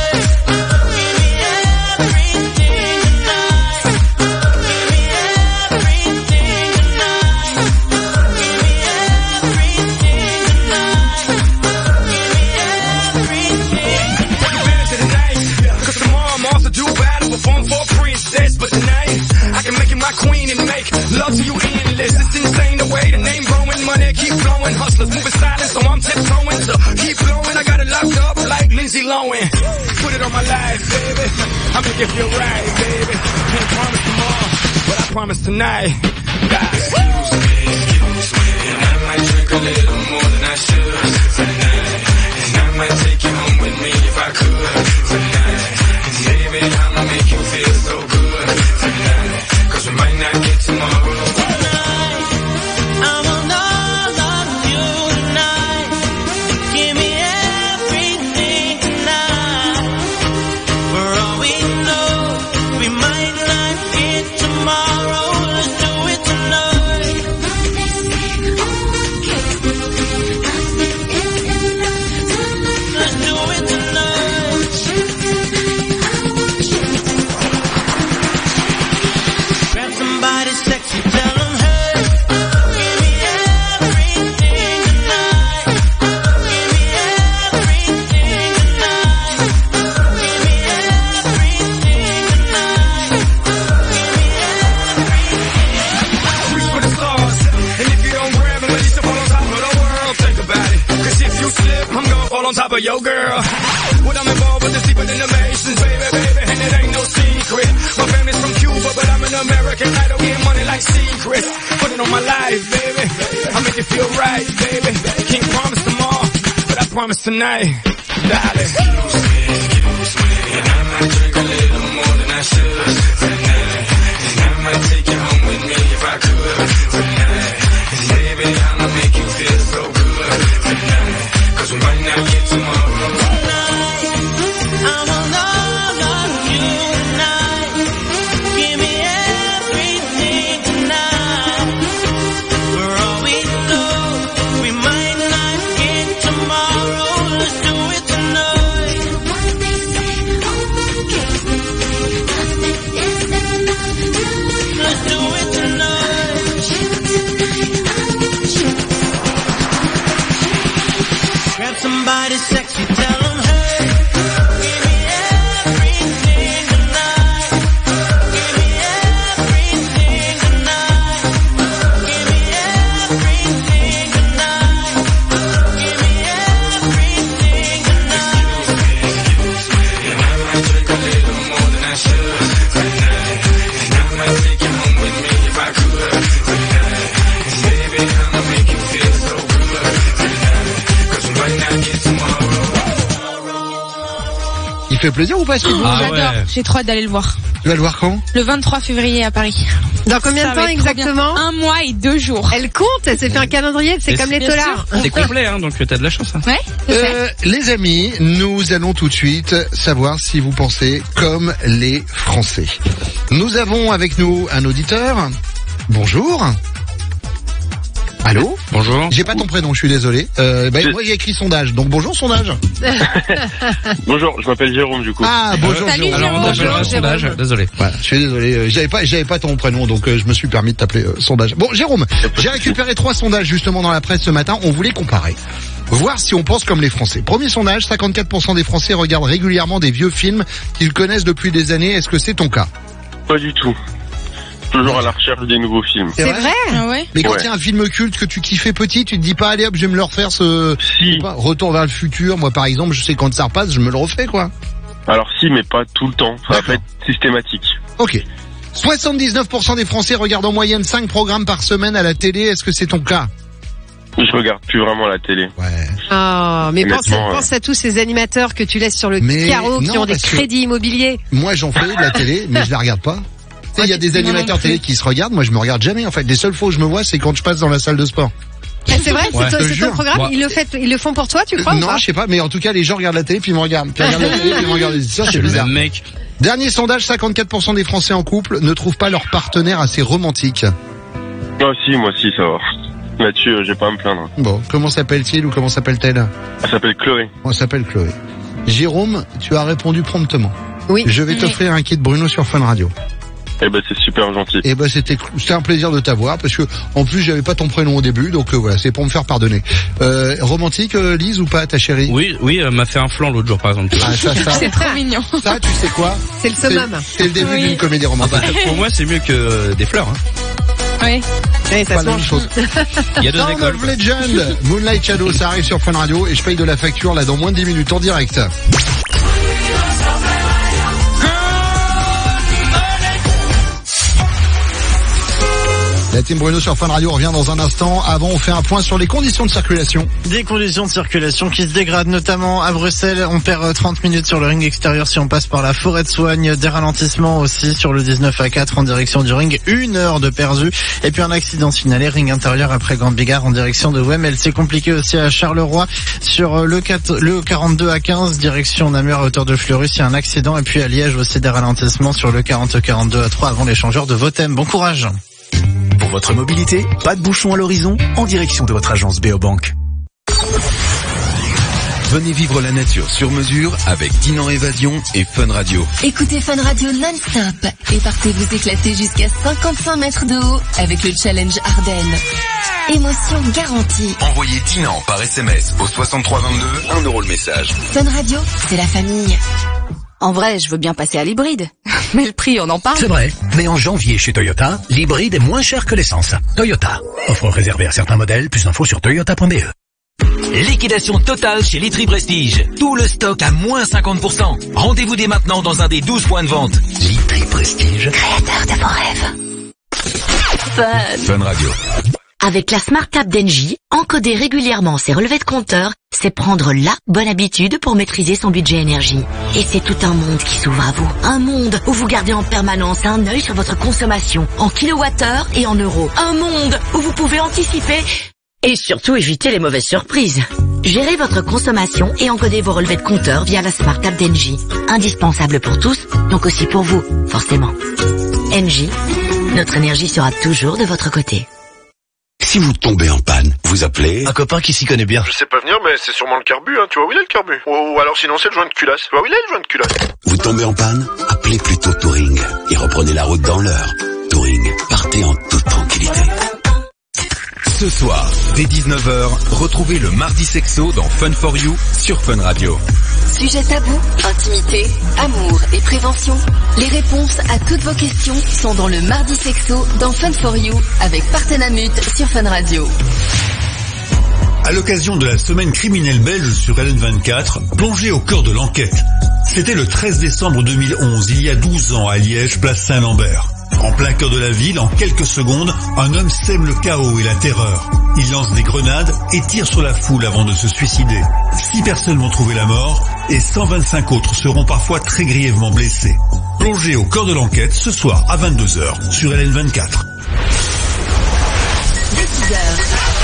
Queen and make love to you endless. It's insane the way the name growing, money keep flowing. Hustlers moving silent, so I'm tiptoeing. So keep blowing, I got it locked up like Lindsay Lohan. Put it on my life, baby. I'ma give you a ride, baby. Can't promise tomorrow, but I promise tonight. God. Excuse me, excuse me, and I might drink a little more than I should tonight. And I might take you home with me if I could tonight. And baby, I'ma make you feel so good tonight. We might not get tomorrow. Tonight, I want all of you tonight. Give me everything tonight. For all we know, we might not get tomorrow. Let's do it tonight. Let's do it tonight. Grab somebody sexy, tell them, hey. Give me everything tonight. Give me everything tonight. Give me everything tonight. Reach for the stars, and if you don't grab it, at least you fall on top of the world. Think about it, cause if you slip, I'm gonna fall on top of your girl. What I'm involved with is deeper than the Masons, baby, baby, and it ain't no secret. My family's from Cuba, but I'm an American idol, getting money like secrets. Put it on my life, baby, I'll make it feel right, baby. Can't promise tomorrow, but I promise tonight, darling. Excuse me, excuse me, and I might drink a little more than I should tonight. And I might take you home with me if I could tonight. And baby, I'ma make you feel so good tonight. Cause we might not get tomorrow. Tonight, I want all of you tonight. Give me everything tonight. For all we know, we might not get tomorrow. Let's do it tonight. Let's do it tonight. Grab somebody sexy, tell them, hey. Give me everything tonight. Give me everything tonight. Give me everything tonight. Give me everything tonight. Excuse me, and I might drink a little more than I should tonight. And I might take you home with me if I could tonight. And baby, I'ma make you feel so good tonight. Cause we might not get tomorrow. Il fait plaisir ou pas, Pitbull? Ah J'adore, ouais. j'ai trop hâte d'aller le voir. Tu vas le voir quand? Le vingt-trois février à Paris. Dans combien Ça de va temps être trop exactement? bien. Un mois et deux jours. Elle compte, elle s'est fait un calendrier, c'est Et comme les bien tolards. C'est complet, hein, donc t'as de la chance. Hein. Ouais, je sais. Euh, les amis, nous allons tout de suite savoir si vous pensez comme les Français. Nous avons avec nous un auditeur. Bonjour. Allô? Bonjour. J'ai pas ton prénom, je suis désolé. Euh, bah, moi j'ai écrit sondage, donc bonjour sondage. Bonjour, je m'appelle Jérôme du coup. Ah bonjour Salut, Jérôme. Alors on Bonjour, appellera Jérôme. sondage, désolé. Voilà, je suis désolé, euh, j'avais pas, j'avais pas ton prénom, donc euh, je me suis permis de t'appeler euh, sondage. Bon Jérôme, j'ai récupéré trois sondages justement dans la presse ce matin. On voulait comparer, voir si on pense comme les Français. Premier sondage, cinquante-quatre pour cent des Français regardent régulièrement des vieux films qu'ils connaissent depuis des années. Est-ce que c'est ton cas? Pas du tout. Toujours à la recherche des nouveaux films. C'est vrai, Ah ouais. Mais quand il Ouais. y a un film culte que tu kiffais petit, tu te dis pas allez hop, je vais me le refaire ce Si. je sais pas, Retour vers le futur. Moi par exemple, je sais quand ça repasse, je me le refais quoi. Alors si, mais pas tout le temps. Ça va pas être systématique. Ok. soixante-dix-neuf pour cent des Français regardent en moyenne cinq programmes par semaine à la télé. Est-ce que c'est ton cas? Je regarde plus vraiment la télé. Ouais. Oh, mais pense, Honnêtement, pense à tous ces animateurs que tu laisses sur le Mais carreau qui non, ont des parce que- crédits immobiliers. Moi j'en fais de la télé, mais je la regarde pas. Tu sais, il y a des animateurs télé qui se regardent, moi je me regarde jamais en fait. Les seules fois où je me vois, c'est quand je passe dans la salle de sport. Ah, c'est vrai, Ouais. c'est, ton- Je te c'est jure. ton programme. Moi- Ils le, fait, ils le font pour toi, tu crois ou Non, pas je sais pas, mais en tout cas les gens regardent la télé puis ils me regardent. Puis ils regardent la télé puis ils me regardent. Ça c'est C'est le bizarre. même mec. Dernier sondage, cinquante-quatre pour cent des Français en couple ne trouvent pas leur partenaire assez romantique. Ah si, moi si, ça va. Là-dessus, euh, j'ai pas à me plaindre. Bon, comment s'appelle-t-il ou comment s'appelle-t-elle? Elle s'appelle Chloé. On s'appelle Chloé. Jérôme, tu as répondu promptement. Oui. Je vais t'offrir un kit Bruno sur Fun Radio. Eh ben c'est super gentil. Et ben c'était c'était un plaisir de t'avoir parce que en plus j'avais pas ton prénom au début donc euh, voilà c'est pour me faire pardonner. Euh, romantique euh, Lise ou pas ta chérie? Oui, oui, euh, m'a fait un flan l'autre jour par exemple. Ah ça ça. C'est trop mignon. Ça tu sais quoi? C'est le summum. C'est le début Oui. d'une comédie Ah romantique. bah, pour moi, c'est mieux que euh, des fleurs. Hein. Oui. Ouais, ça Pas se la mange. même chose. Il y a deux Dawn écoles. of Legend, Moonlight Shadow, ça arrive sur Fun Radio et je paye de la facture là dans moins de dix minutes en direct. La team Bruno sur Fun Radio revient dans un instant. Avant, on fait un point sur les conditions de circulation. Des conditions de circulation qui se dégradent, notamment à Bruxelles. On perd trente minutes sur le ring extérieur si on passe par la forêt de Soigne. Des ralentissements aussi sur le dix-neuf A quatre en direction du ring. Une heure de perdu. Et puis un accident signalé, ring intérieur après Grande Bigard en direction de Wemel. C'est compliqué aussi à Charleroi sur le, quatre, le quarante-deux A quinze direction Namur à hauteur de Fleurus. Il y a un accident. Et puis à Liège aussi des ralentissements sur le quarante quarante-deux A trois avant l'échangeur de Votem. Bon courage. Pour votre mobilité, pas de bouchon à l'horizon, en direction de votre agence Béobank. Venez vivre la nature sur mesure avec Dinan Évasion et Fun Radio. Écoutez Fun Radio non-stop et partez vous éclater jusqu'à cinquante-cinq mètres de haut avec le challenge Ardennes. Émotion garantie. Envoyez Dinan par S M S au soixante-trois vingt-deux, un euro le message. Fun Radio, c'est la famille. En vrai, je veux bien passer à l'hybride. Mais le prix, on en parle. C'est vrai, mais en janvier chez Toyota, l'hybride est moins cher que l'essence. Toyota, offre réservée à certains modèles, plus d'infos sur toyota point b e. Liquidation totale chez Litry Prestige. Tout le stock à moins cinquante pour cent. Rendez-vous dès maintenant dans un des douze points de vente. Litry Prestige. Créateur de vos rêves. Fun. Fun Radio. Avec la Smart App d'Engie, encoder régulièrement ses relevés de compteur, c'est prendre la bonne habitude pour maîtriser son budget énergie. Et c'est tout un monde qui s'ouvre à vous. Un monde où vous gardez en permanence un œil sur votre consommation, en kilowattheure et en euros. Un monde où vous pouvez anticiper et surtout éviter les mauvaises surprises. Gérez votre consommation et encodez vos relevés de compteur via la Smart App d'Engie. Indispensable pour tous, donc aussi pour vous, forcément. Engie, notre énergie sera toujours de votre côté. Si vous tombez en panne, vous appelez... Un copain qui s'y connaît bien. Je sais pas venir, mais c'est sûrement le carbu, hein. Tu vois où il est le carbu? Ou, ou alors sinon c'est le joint de culasse. Tu vois où il est le joint de culasse? Vous tombez en panne? Appelez plutôt Touring et reprenez la route dans l'heure. Touring, partez en toute tranquillité. Ce soir, dès dix-neuf heures, retrouvez le Mardi Sexo dans Fun for You sur Fun Radio. Sujet tabou, intimité, amour et prévention. Les réponses à toutes vos questions sont dans le Mardi Sexo dans Fun for You avec Partenamut sur Fun Radio. À l'occasion de la semaine criminelle belge sur L N vingt-quatre, plongez au cœur de l'enquête. C'était le treize décembre deux mille onze, il y a douze ans à Liège, place Saint-Lambert. En plein cœur de la ville, en quelques secondes, un homme sème le chaos et la terreur. Il lance des grenades et tire sur la foule avant de se suicider. Six personnes vont trouver la mort et cent vingt-cinq autres seront parfois très grièvement blessés. Plongez au cœur de l'enquête ce soir à vingt-deux heures sur L N vingt-quatre. Dès six heures.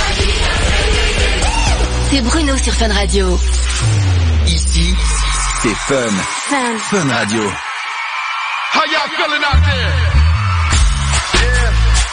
C'est Bruno sur Fun Radio. Ici, c'est Fun. Fun. Fun Radio. How y'all feeling out there? Yeah.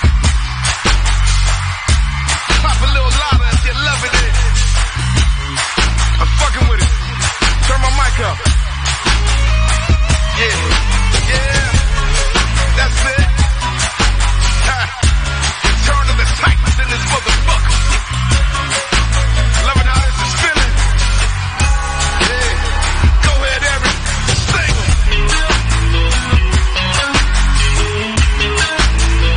Pop a little louder if you're loving it. I'm fucking with it. Turn my mic up. Yeah. Yeah. That's it. Ha. Turn to the Titans in this motherfucker. Loving how this is feeling. Yeah. Go ahead, Eric. Sing 'em.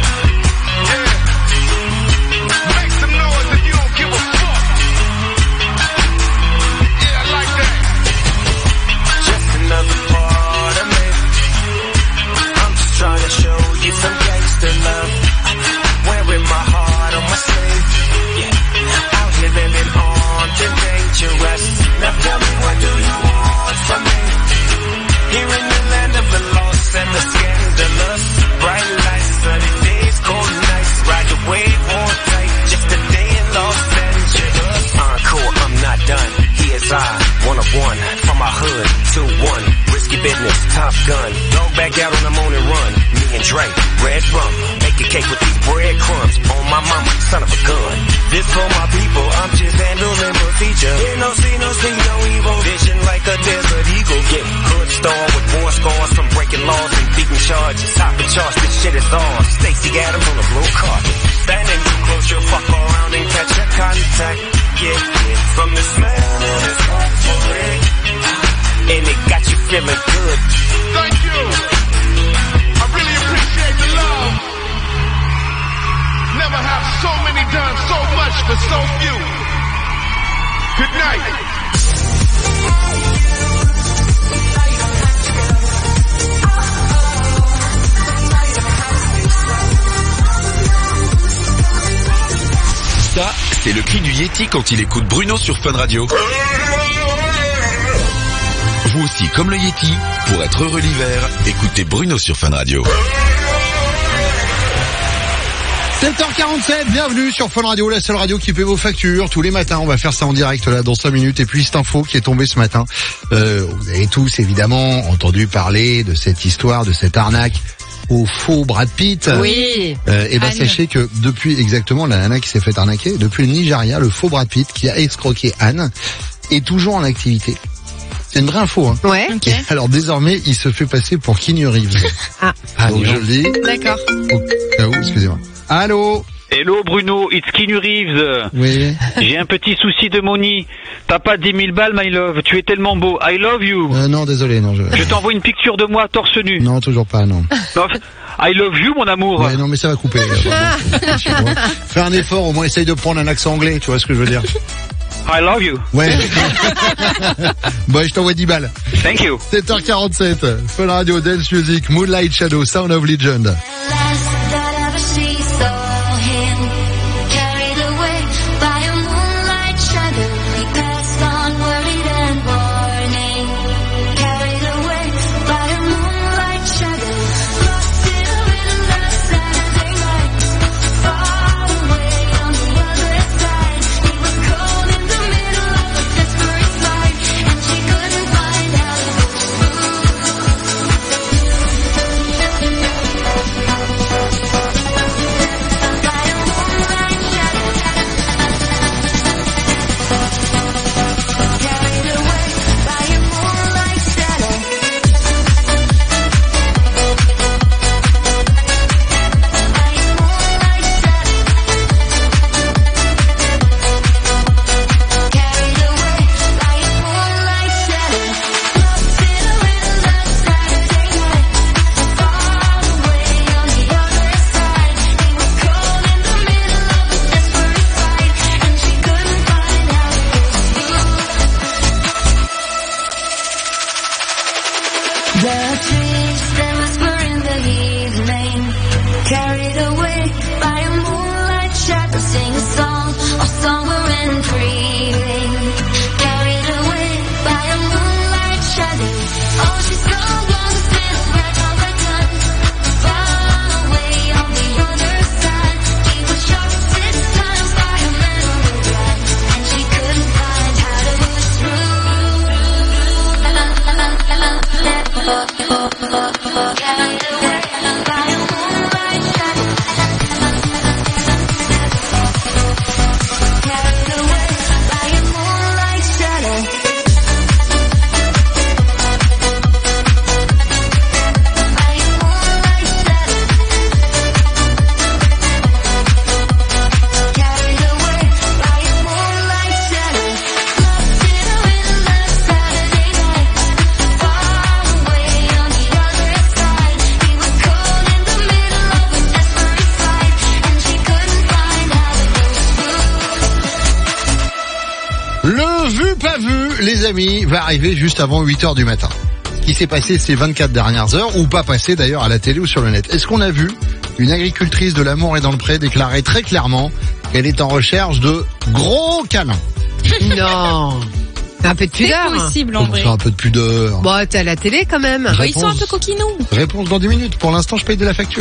this rum. Make a cake with these breadcrumbs. On my mama, son of a gun. This for my people, I'm just handling procedure. Yeah, no see, no see, no evil. Vision like a desert eagle. Yeah, hood star with war scars from breaking laws and beating charges. Hopping charge, this shit is ours. Stacey Adams on a blue carpet. Standing too close, you'll fuck around and catch a contact. Yeah, yeah. From the smell of this bread. And it got you feeling good. Thank you. I really appreciate the love. Never have so many done so much for so few. Good night. Ça, c'est le cri du Yeti quand il écoute Bruno sur Fun Radio. Vous aussi, comme le Yeti, pour être heureux l'hiver, écoutez Bruno sur Fun Radio. sept heures quarante-sept, bienvenue sur Fun Radio, la seule radio qui paie vos factures tous les matins. On va faire ça en direct là dans cinq minutes. Et puis cette info qui est tombée ce matin, euh, vous avez tous évidemment entendu parler de cette histoire, de cette arnaque au faux Brad Pitt. Oui. Euh, et ben Anne. sachez que depuis exactement la nana qui s'est fait arnaquer, depuis le Nigeria, le faux Brad Pitt qui a escroqué Anne est toujours en activité. C'est une vraie info, hein. Ouais. Et alors désormais, il se fait passer pour Keanu Reeves. Ah. Ah, donc je le dis. D'accord. Au cas où, excusez-moi. Allô. Hello Bruno, it's Keanu Reeves. Oui. J'ai un petit souci de money. T'as pas dix mille balles, my love. Tu es tellement beau. I love you. Euh, non, désolé, non. Je, Je t'envoie une picture de moi torse nu. Non, toujours pas, non. Non, I love you, mon amour. Ouais, non, mais ça va couper. là, vraiment. Fais un effort, au moins essaye de prendre un accent anglais, tu vois ce que je veux dire. I love you. Ouais. Bon, je t'envoie dix balles. Thank you. sept heures quarante-sept. Fun Radio, Dance Music, Moonlight Shadow, Sound of Legend. Les amis, va arriver juste avant huit heures du matin. Ce qui s'est passé ces vingt-quatre dernières heures, ou pas passé d'ailleurs à la télé ou sur le net. Est-ce qu'on a vu une agricultrice de l'amour et dans le pré déclarer très clairement qu'elle est en recherche de gros câlins? Non. Un peu de pudeur. C'est possible en vrai. Un peu de pudeur. Bon, t'es à la télé quand même. Réponse. Ils sont un peu coquinous. Réponse dans dix minutes. Pour l'instant, je paye de la facture.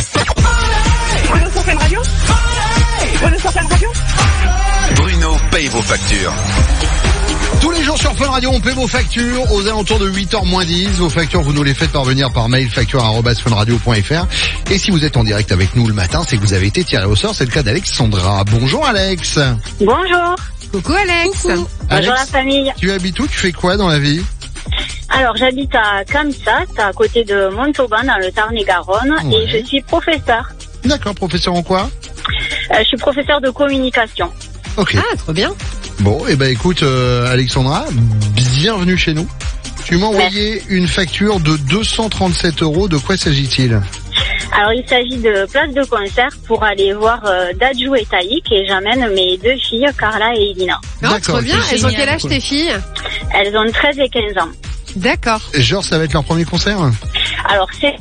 Bruno sur Fun Radio. Bruno sur Fun Radio. Bruno paye vos factures. Tous les jours sur Fun Radio, on paie vos factures aux alentours de huit heures moins dix. Vos factures, vous nous les faites parvenir par mail facture arobase funradio point fr. Et si vous êtes en direct avec nous le matin, c'est que vous avez été tiré au sort. C'est le cas d'Alexandra. Bonjour Alex. Bonjour. Coucou Alex. Coucou. Alex, Bonjour la famille. Tu habites où? Tu fais quoi dans la vie? Alors j'habite à Camsat, à côté de Montauban, dans le Tarn-et-Garonne, Ouais. et je suis professeur. D'accord, professeur en quoi? Euh, je suis professeur de communication. Ok. Ah, trop bien. Bon, et eh ben écoute, euh, Alexandra, bienvenue chez nous. Tu m'as envoyé une facture de deux cent trente-sept euros. De quoi s'agit-il? Alors il s'agit de places de concert pour aller voir euh, Dadju et Taïk, et j'amène mes deux filles, Carla et Elina. Oh, trop bien. ok. Elles ont quel âge tes filles? Elles ont treize et quinze ans. D'accord. Genre, ça va être leur premier concert? Alors c'est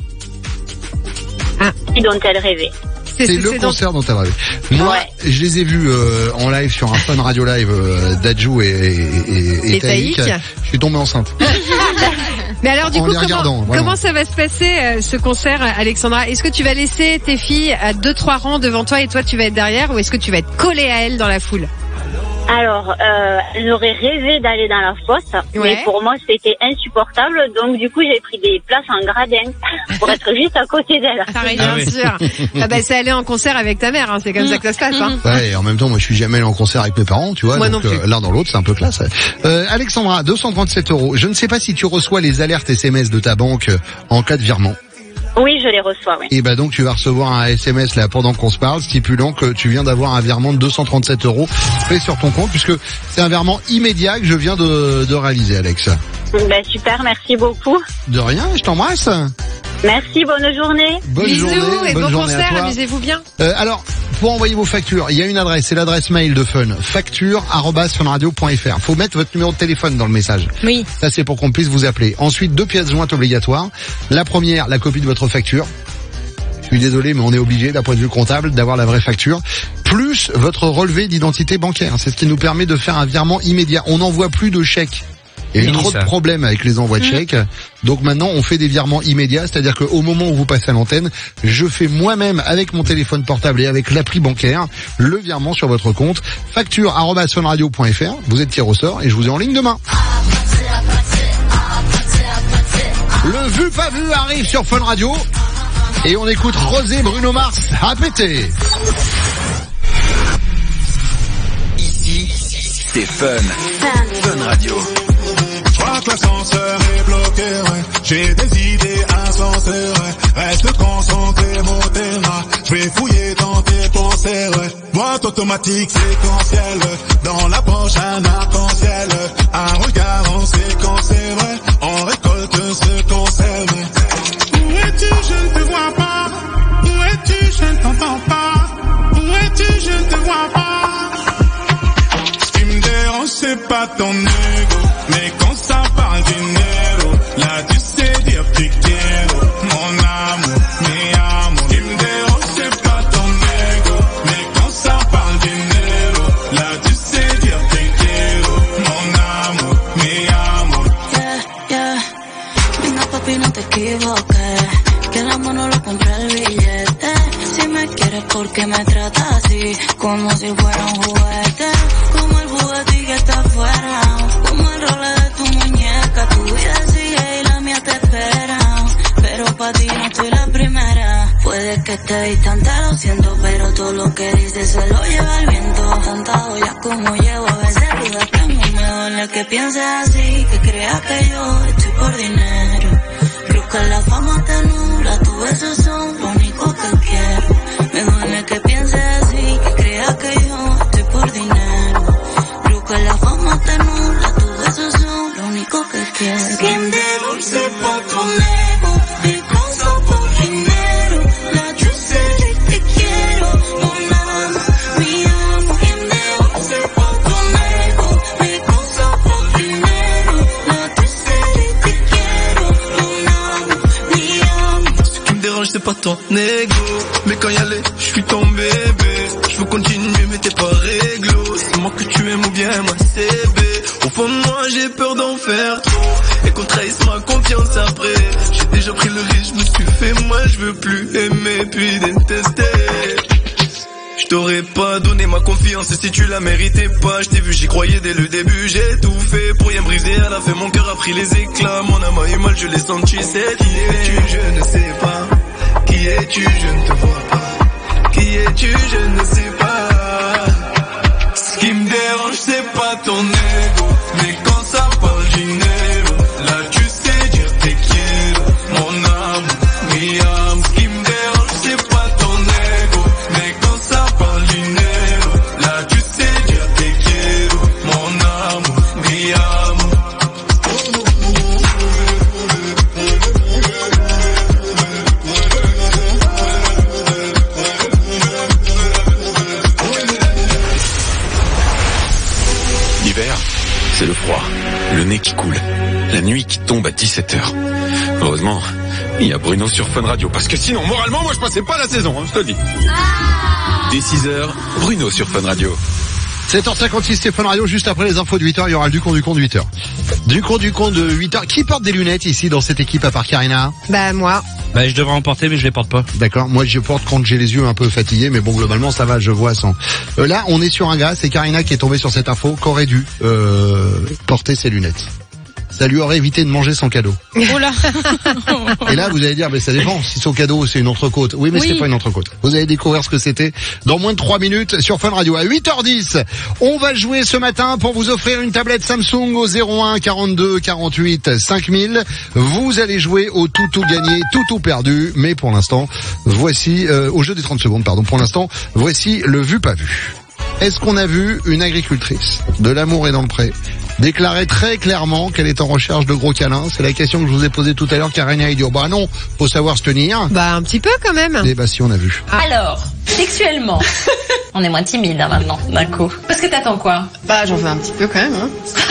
ah. ce dont elles rêvaient. C'est le concert dont t'as rêvé. Moi, Ouais. je les ai vus euh, en live sur un Fun Radio Live, euh, Dadju et, et, et, Et Taïk. Je suis tombé enceinte. Mais alors du En coup, les regardant, comment, vraiment. comment ça va se passer euh, ce concert, Alexandra? Est-ce que tu vas laisser tes filles à deux trois rangs devant toi et toi tu vas être derrière, ou est-ce que tu vas être collé à elles dans la foule? Alors, euh, j'aurais rêvé d'aller dans la fosse, Ouais. mais pour moi c'était insupportable, donc du coup j'ai pris des places en gradin pour être juste à côté d'elle. Bien sûr. Ah bah c'est aller en concert avec ta mère, hein, c'est comme ça que ça se passe. Hein. Ouais, et en même temps, moi, je suis jamais allé en concert avec mes parents, tu vois. Moi donc non plus. euh, l'un dans l'autre, c'est un peu classe. Euh, Alexandra, deux cent trente-sept euros. Je ne sais pas si tu reçois les alertes S M S de ta banque euh, en cas de virement. Oui, je les reçois, oui. Et bah donc tu vas recevoir un S M S là pendant qu'on se parle, stipulant que tu viens d'avoir un virement de deux cent trente-sept euros fait sur ton compte, puisque c'est un virement immédiat que je viens de, de réaliser, Alex. Ben super, merci beaucoup. De rien, je t'embrasse. Merci, bonne journée. Bonne Bisous journée, et bonne bon journée à concert, toi. amusez-vous bien. Euh, alors, pour envoyer vos factures, il y a une adresse, c'est l'adresse mail de Fun, facture arobase funradio point fr. Faut mettre votre numéro de téléphone dans le message. Oui. Ça, c'est pour qu'on puisse vous appeler. Ensuite, deux pièces jointes obligatoires. La première, la copie de votre facture. Je suis désolé, mais on est obligé, d'un point de vue comptable, d'avoir la vraie facture, plus votre relevé d'identité bancaire. C'est ce qui nous permet de faire un virement immédiat. On n'envoie plus de chèques. Il y a eu Oui, trop ça. de problèmes avec les envois de chèques. Donc maintenant, on fait des virements immédiats. C'est-à-dire qu'au moment où vous passez à l'antenne, je fais moi-même avec mon téléphone portable et avec l'appli bancaire le virement sur votre compte. Facture arobase funradio point fr. Vous êtes tiré au sort et je vous ai en ligne demain. Le vu pas vu arrive sur Fun Radio. Et on écoute Rosé Bruno Mars à péter. Ici, c'est Fun. Fun Radio. Je crois que l'ascenseur est bloqué, ouais. J'ai des idées insensées, ouais. Reste concentré, mon terrain. Je vais fouiller dans tes pensées, ouais. Boîte automatique séquentielle. Dans la poche un arc-en-ciel. Un regard en séquence, ouais. On récolte ce qu'on sème. Où es-tu, je ne te vois pas. Où es-tu, je ne t'entends pas. Où es-tu, je ne te vois pas. Ce qui me dérange, c'est pas ton ego, mais quand ça parle dinero, là tu sais dire te quiero, mon amour, mi amour. Ce qui me dérange, c'est pas ton ego, mais quand ça parle dinero, là tu sais dire te quiero, mon amour, mi amour. Yeah, yeah. Venga papi, no te equivoques, que el amor no lo compra el billete. Si me quieres, ¿por qué me tratas así? Como si fuera un juguete. Como el juguete que está afuera. Como el role de tu muñeca. Tu vida sigue y la mía te espera. Pero pa' ti no estoy la primera. Puede que esté distante, lo siento, pero todo lo que dices se lo lleva el viento. Tanta olla como llevo, a veces dudas que no me duele que pienses así. Que creas que yo estoy por dinero. Creo que la fama te nubla, tus besos son lo único que quiero. Me duele que pienses así, que creas que yo estoy por dinero. Creo que la fama te nubla, tus besos son lo único que quiero. Skin de dulce pa' tu ego, mi cosa por dinero. La dulce te quiero, mon amour, mi amor. Skin de dulce pa' tu ego, mi cosa por dinero. La dulce te quiero, mon amour, mi amor. Ce qui me dérange c'est pas ton ego, mais quand y aller, je suis ton bébé. Je veux continuer mais t'es pas réglo. C'est moi que tu aimes ou bien moi c'est B. Au fond de moi j'ai peur d'en faire trop et qu'on trahisse ma confiance après. J'ai déjà pris le risque, je me suis fait moi, je veux plus aimer puis détester. Je t'aurais pas donné ma confiance si tu la méritais pas. Je t'ai vu, j'y croyais dès le début. J'ai tout fait pour rien briser. Elle a fait mon cœur, a pris les éclats. Mon âme a eu mal, je l'ai senti. C'est qui es-tu, je ne sais pas. Qui es-tu, je ne te vois pas. Qui es-tu, je ne sais pas. Ce qui me dérange, c'est pas ton ego. Mais quand ça parle dinero, là tu sais dire t'es quiero. Mon âme, mi âme. Ce qui me dérange, c'est pas ton ego. Mais quand ça parle dinero, là tu sais dire t'es quiero. Mon âme, mi âme. L'hiver, c'est le froid, le nez qui coule, la nuit qui tombe à dix-sept heures. Heureusement, il y a Bruno sur Fun Radio, parce que sinon, moralement, moi je passais pas la saison, hein, je te le dis. Dès six heures, Bruno sur Fun Radio. sept heures cinquante-six, Stéphane Radio, juste après les infos de huit heures, il y aura le Ducon Ducon de huit heures. Ducon Ducon de huit heures. Qui porte des lunettes ici dans cette équipe à part Karina? Bah moi. Bah je devrais en porter mais je les porte pas. D'accord, moi je porte quand j'ai les yeux un peu fatigués, mais bon globalement ça va, je vois sans. Euh, là on est sur un gars, c'est Karina qui est tombée sur cette info, qu'aurait dû euh, porter ses lunettes. Ça lui aurait évité de manger son cadeau. Oh là. Et là, vous allez dire, mais ça dépend. Si son cadeau, c'est une entrecôte. Oui, mais Oui. c'était pas une entrecôte. Vous allez découvrir ce que c'était dans moins de trois minutes sur Fun Radio. À huit heures dix, on va jouer ce matin pour vous offrir une tablette Samsung au zéro un quarante-deux quarante-huit cinq mille. Vous allez jouer au tout tout gagné, tout tout perdu. Mais pour l'instant, voici, euh, au jeu des trente secondes, pardon. Pour l'instant, voici le vu pas vu. Est-ce qu'on a vu une agricultrice de l'amour et dans le pré déclarer très clairement qu'elle est en recherche de gros câlins? C'est la question que je vous ai posée tout à l'heure. Karina, il dit, oh bah non, faut savoir se tenir. Bah un petit peu quand même. Eh bah si, on a vu. Alors, sexuellement, on est moins timide hein, maintenant, d'un coup. Parce que t'attends quoi? Bah j'en veux un petit peu quand même. Hein.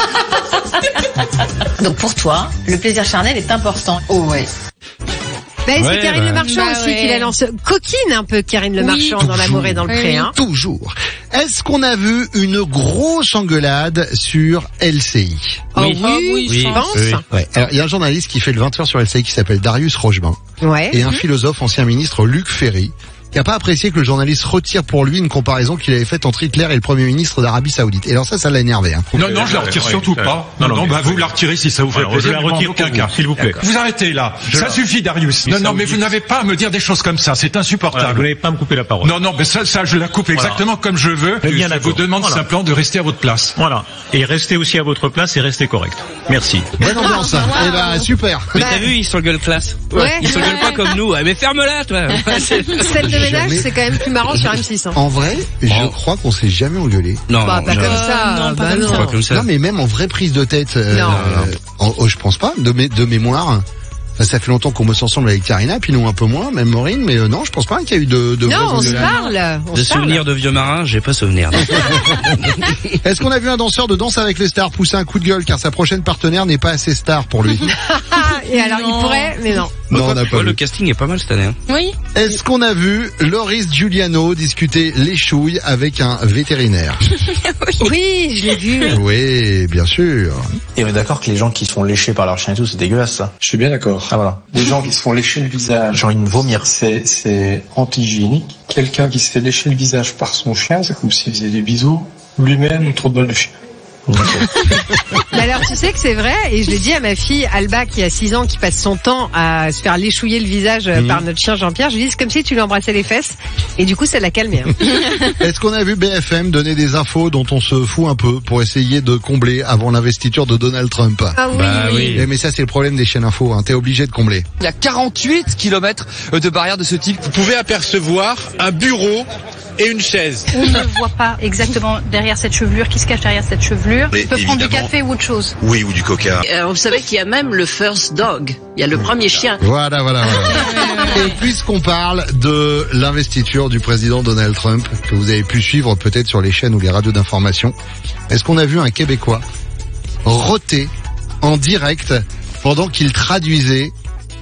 Donc pour toi, le plaisir charnel est important. Oh ouais. Bah, c'est Ouais, Karine bah. Le Marchand Bah, aussi ouais. qui la lance. Coquine un peu Karine Le Oui. Marchand dans l'amour et dans le Oui, pré. oui. Hein. Toujours. Est-ce qu'on a vu une grosse engueulade sur L C I? Oh oui, oui, je oui. pense. Oui. Ouais. Alors, il y a un journaliste qui fait le vingt heures sur L C I qui s'appelle Darius Rochebain. Ouais. Et un philosophe, ancien ministre, Luc Ferry, qui a pas apprécié que le journaliste retire pour lui une comparaison qu'il avait faite entre Hitler et le premier ministre d'Arabie Saoudite. Et alors ça, ça l'a énervé. Hein. Non, non, je la retire surtout pas. Non, non, bah vous la retirez si ça vous fait Alors, plaisir. je la mais en retire aucun pour cas, vous. s'il vous plaît. D'accord. Vous arrêtez là. Je ça la- suffit, Darius. Mais Non, ça non, vous mais dit- vous n'avez pas à me dire des choses comme ça. C'est Voilà, insupportable. vous n'allez pas me couper la parole. Non, non, mais ça, ça, je la coupe Voilà. exactement comme je veux. Très bien je d'accord. vous demande Voilà. simplement de rester à votre place. Voilà. Et restez aussi à votre place et restez correct. Merci. Bonne ambiance. Eh ben, super. Mais Bah. t'as vu, ils s'engueulent classe. Ouais. Ils s'engueulent pas comme nous. Ah, mais ferme-la, toi. Celle de ménage, Jamais. c'est quand même plus marrant sur M six. Hein. En vrai, je Oh. crois qu'on s'est jamais engueulé. Non, Bah, pas non, comme non. ça. non, pas bah comme non. ça. Pas comme ça. Non, mais même en vraie prise de tête. euh, Non. euh, en- oh, je pense pas. De, mé- de mémoire. Enfin, ça fait longtemps qu'on bosse ensemble avec Karina, puis nous un peu moins, même Maureen, mais euh, non, je pense pas qu'il y a eu de, de Non, vraies on se engueulades. parle. On De se parle. souvenirs de vieux marins, j'ai pas souvenir. Est-ce qu'on a vu un danseur de Danse avec les stars pousser un coup de gueule car sa prochaine partenaire n'est pas assez star pour lui? Et alors, il pourrait, mais non. Non, on n'a pas Ouais, le vu. casting est pas mal cette année. Hein. Oui. Est-ce qu'on a vu Loris Giuliano discuter les chouilles avec un vétérinaire? Oui, je l'ai vu. Oui, bien sûr. Et on est d'accord que les gens qui se font lécher par leur chien et tout, c'est dégueulasse, ça. Je suis bien d'accord. Ah voilà. Les gens qui se font lécher le visage, J'ai envie de vomir. c'est, c'est anti-hygiénique. Quelqu'un qui se fait lécher le visage par son chien, c'est comme s'il faisait des bisous lui-même trop de bol de chien. Mais alors, tu sais que c'est vrai, et je l'ai dit à ma fille Alba, qui a six ans, qui passe son temps à se faire léchouiller le visage euh, Mhm. par notre chien Jean-Pierre. Je lui dis, c'est comme si tu lui embrassais les fesses. Et du coup, ça l'a calmé. Hein. Est-ce qu'on a vu B F M donner des infos dont on se fout un peu pour essayer de combler avant l'investiture de Donald Trump? Ah oui, Bah oui. Eh, mais ça, c'est le problème des chaînes info, hein. T'es obligé de combler. Il y a quarante-huit kilomètres de barrières de ce type. Vous pouvez apercevoir un bureau et une chaise. On ne voit pas exactement derrière cette chevelure, qui se cache derrière cette chevelure. Mais On peut prendre du évidemment. café ou autre chose. Oui, ou du coca. Euh, vous savez qu'il y a même le first dog. Il y a le premier chien. Voilà, voilà, voilà. Et puisqu'on parle de l'investiture du président Donald Trump, que vous avez pu suivre peut-être sur les chaînes ou les radios d'information, est-ce qu'on a vu un Québécois roter en direct pendant qu'il traduisait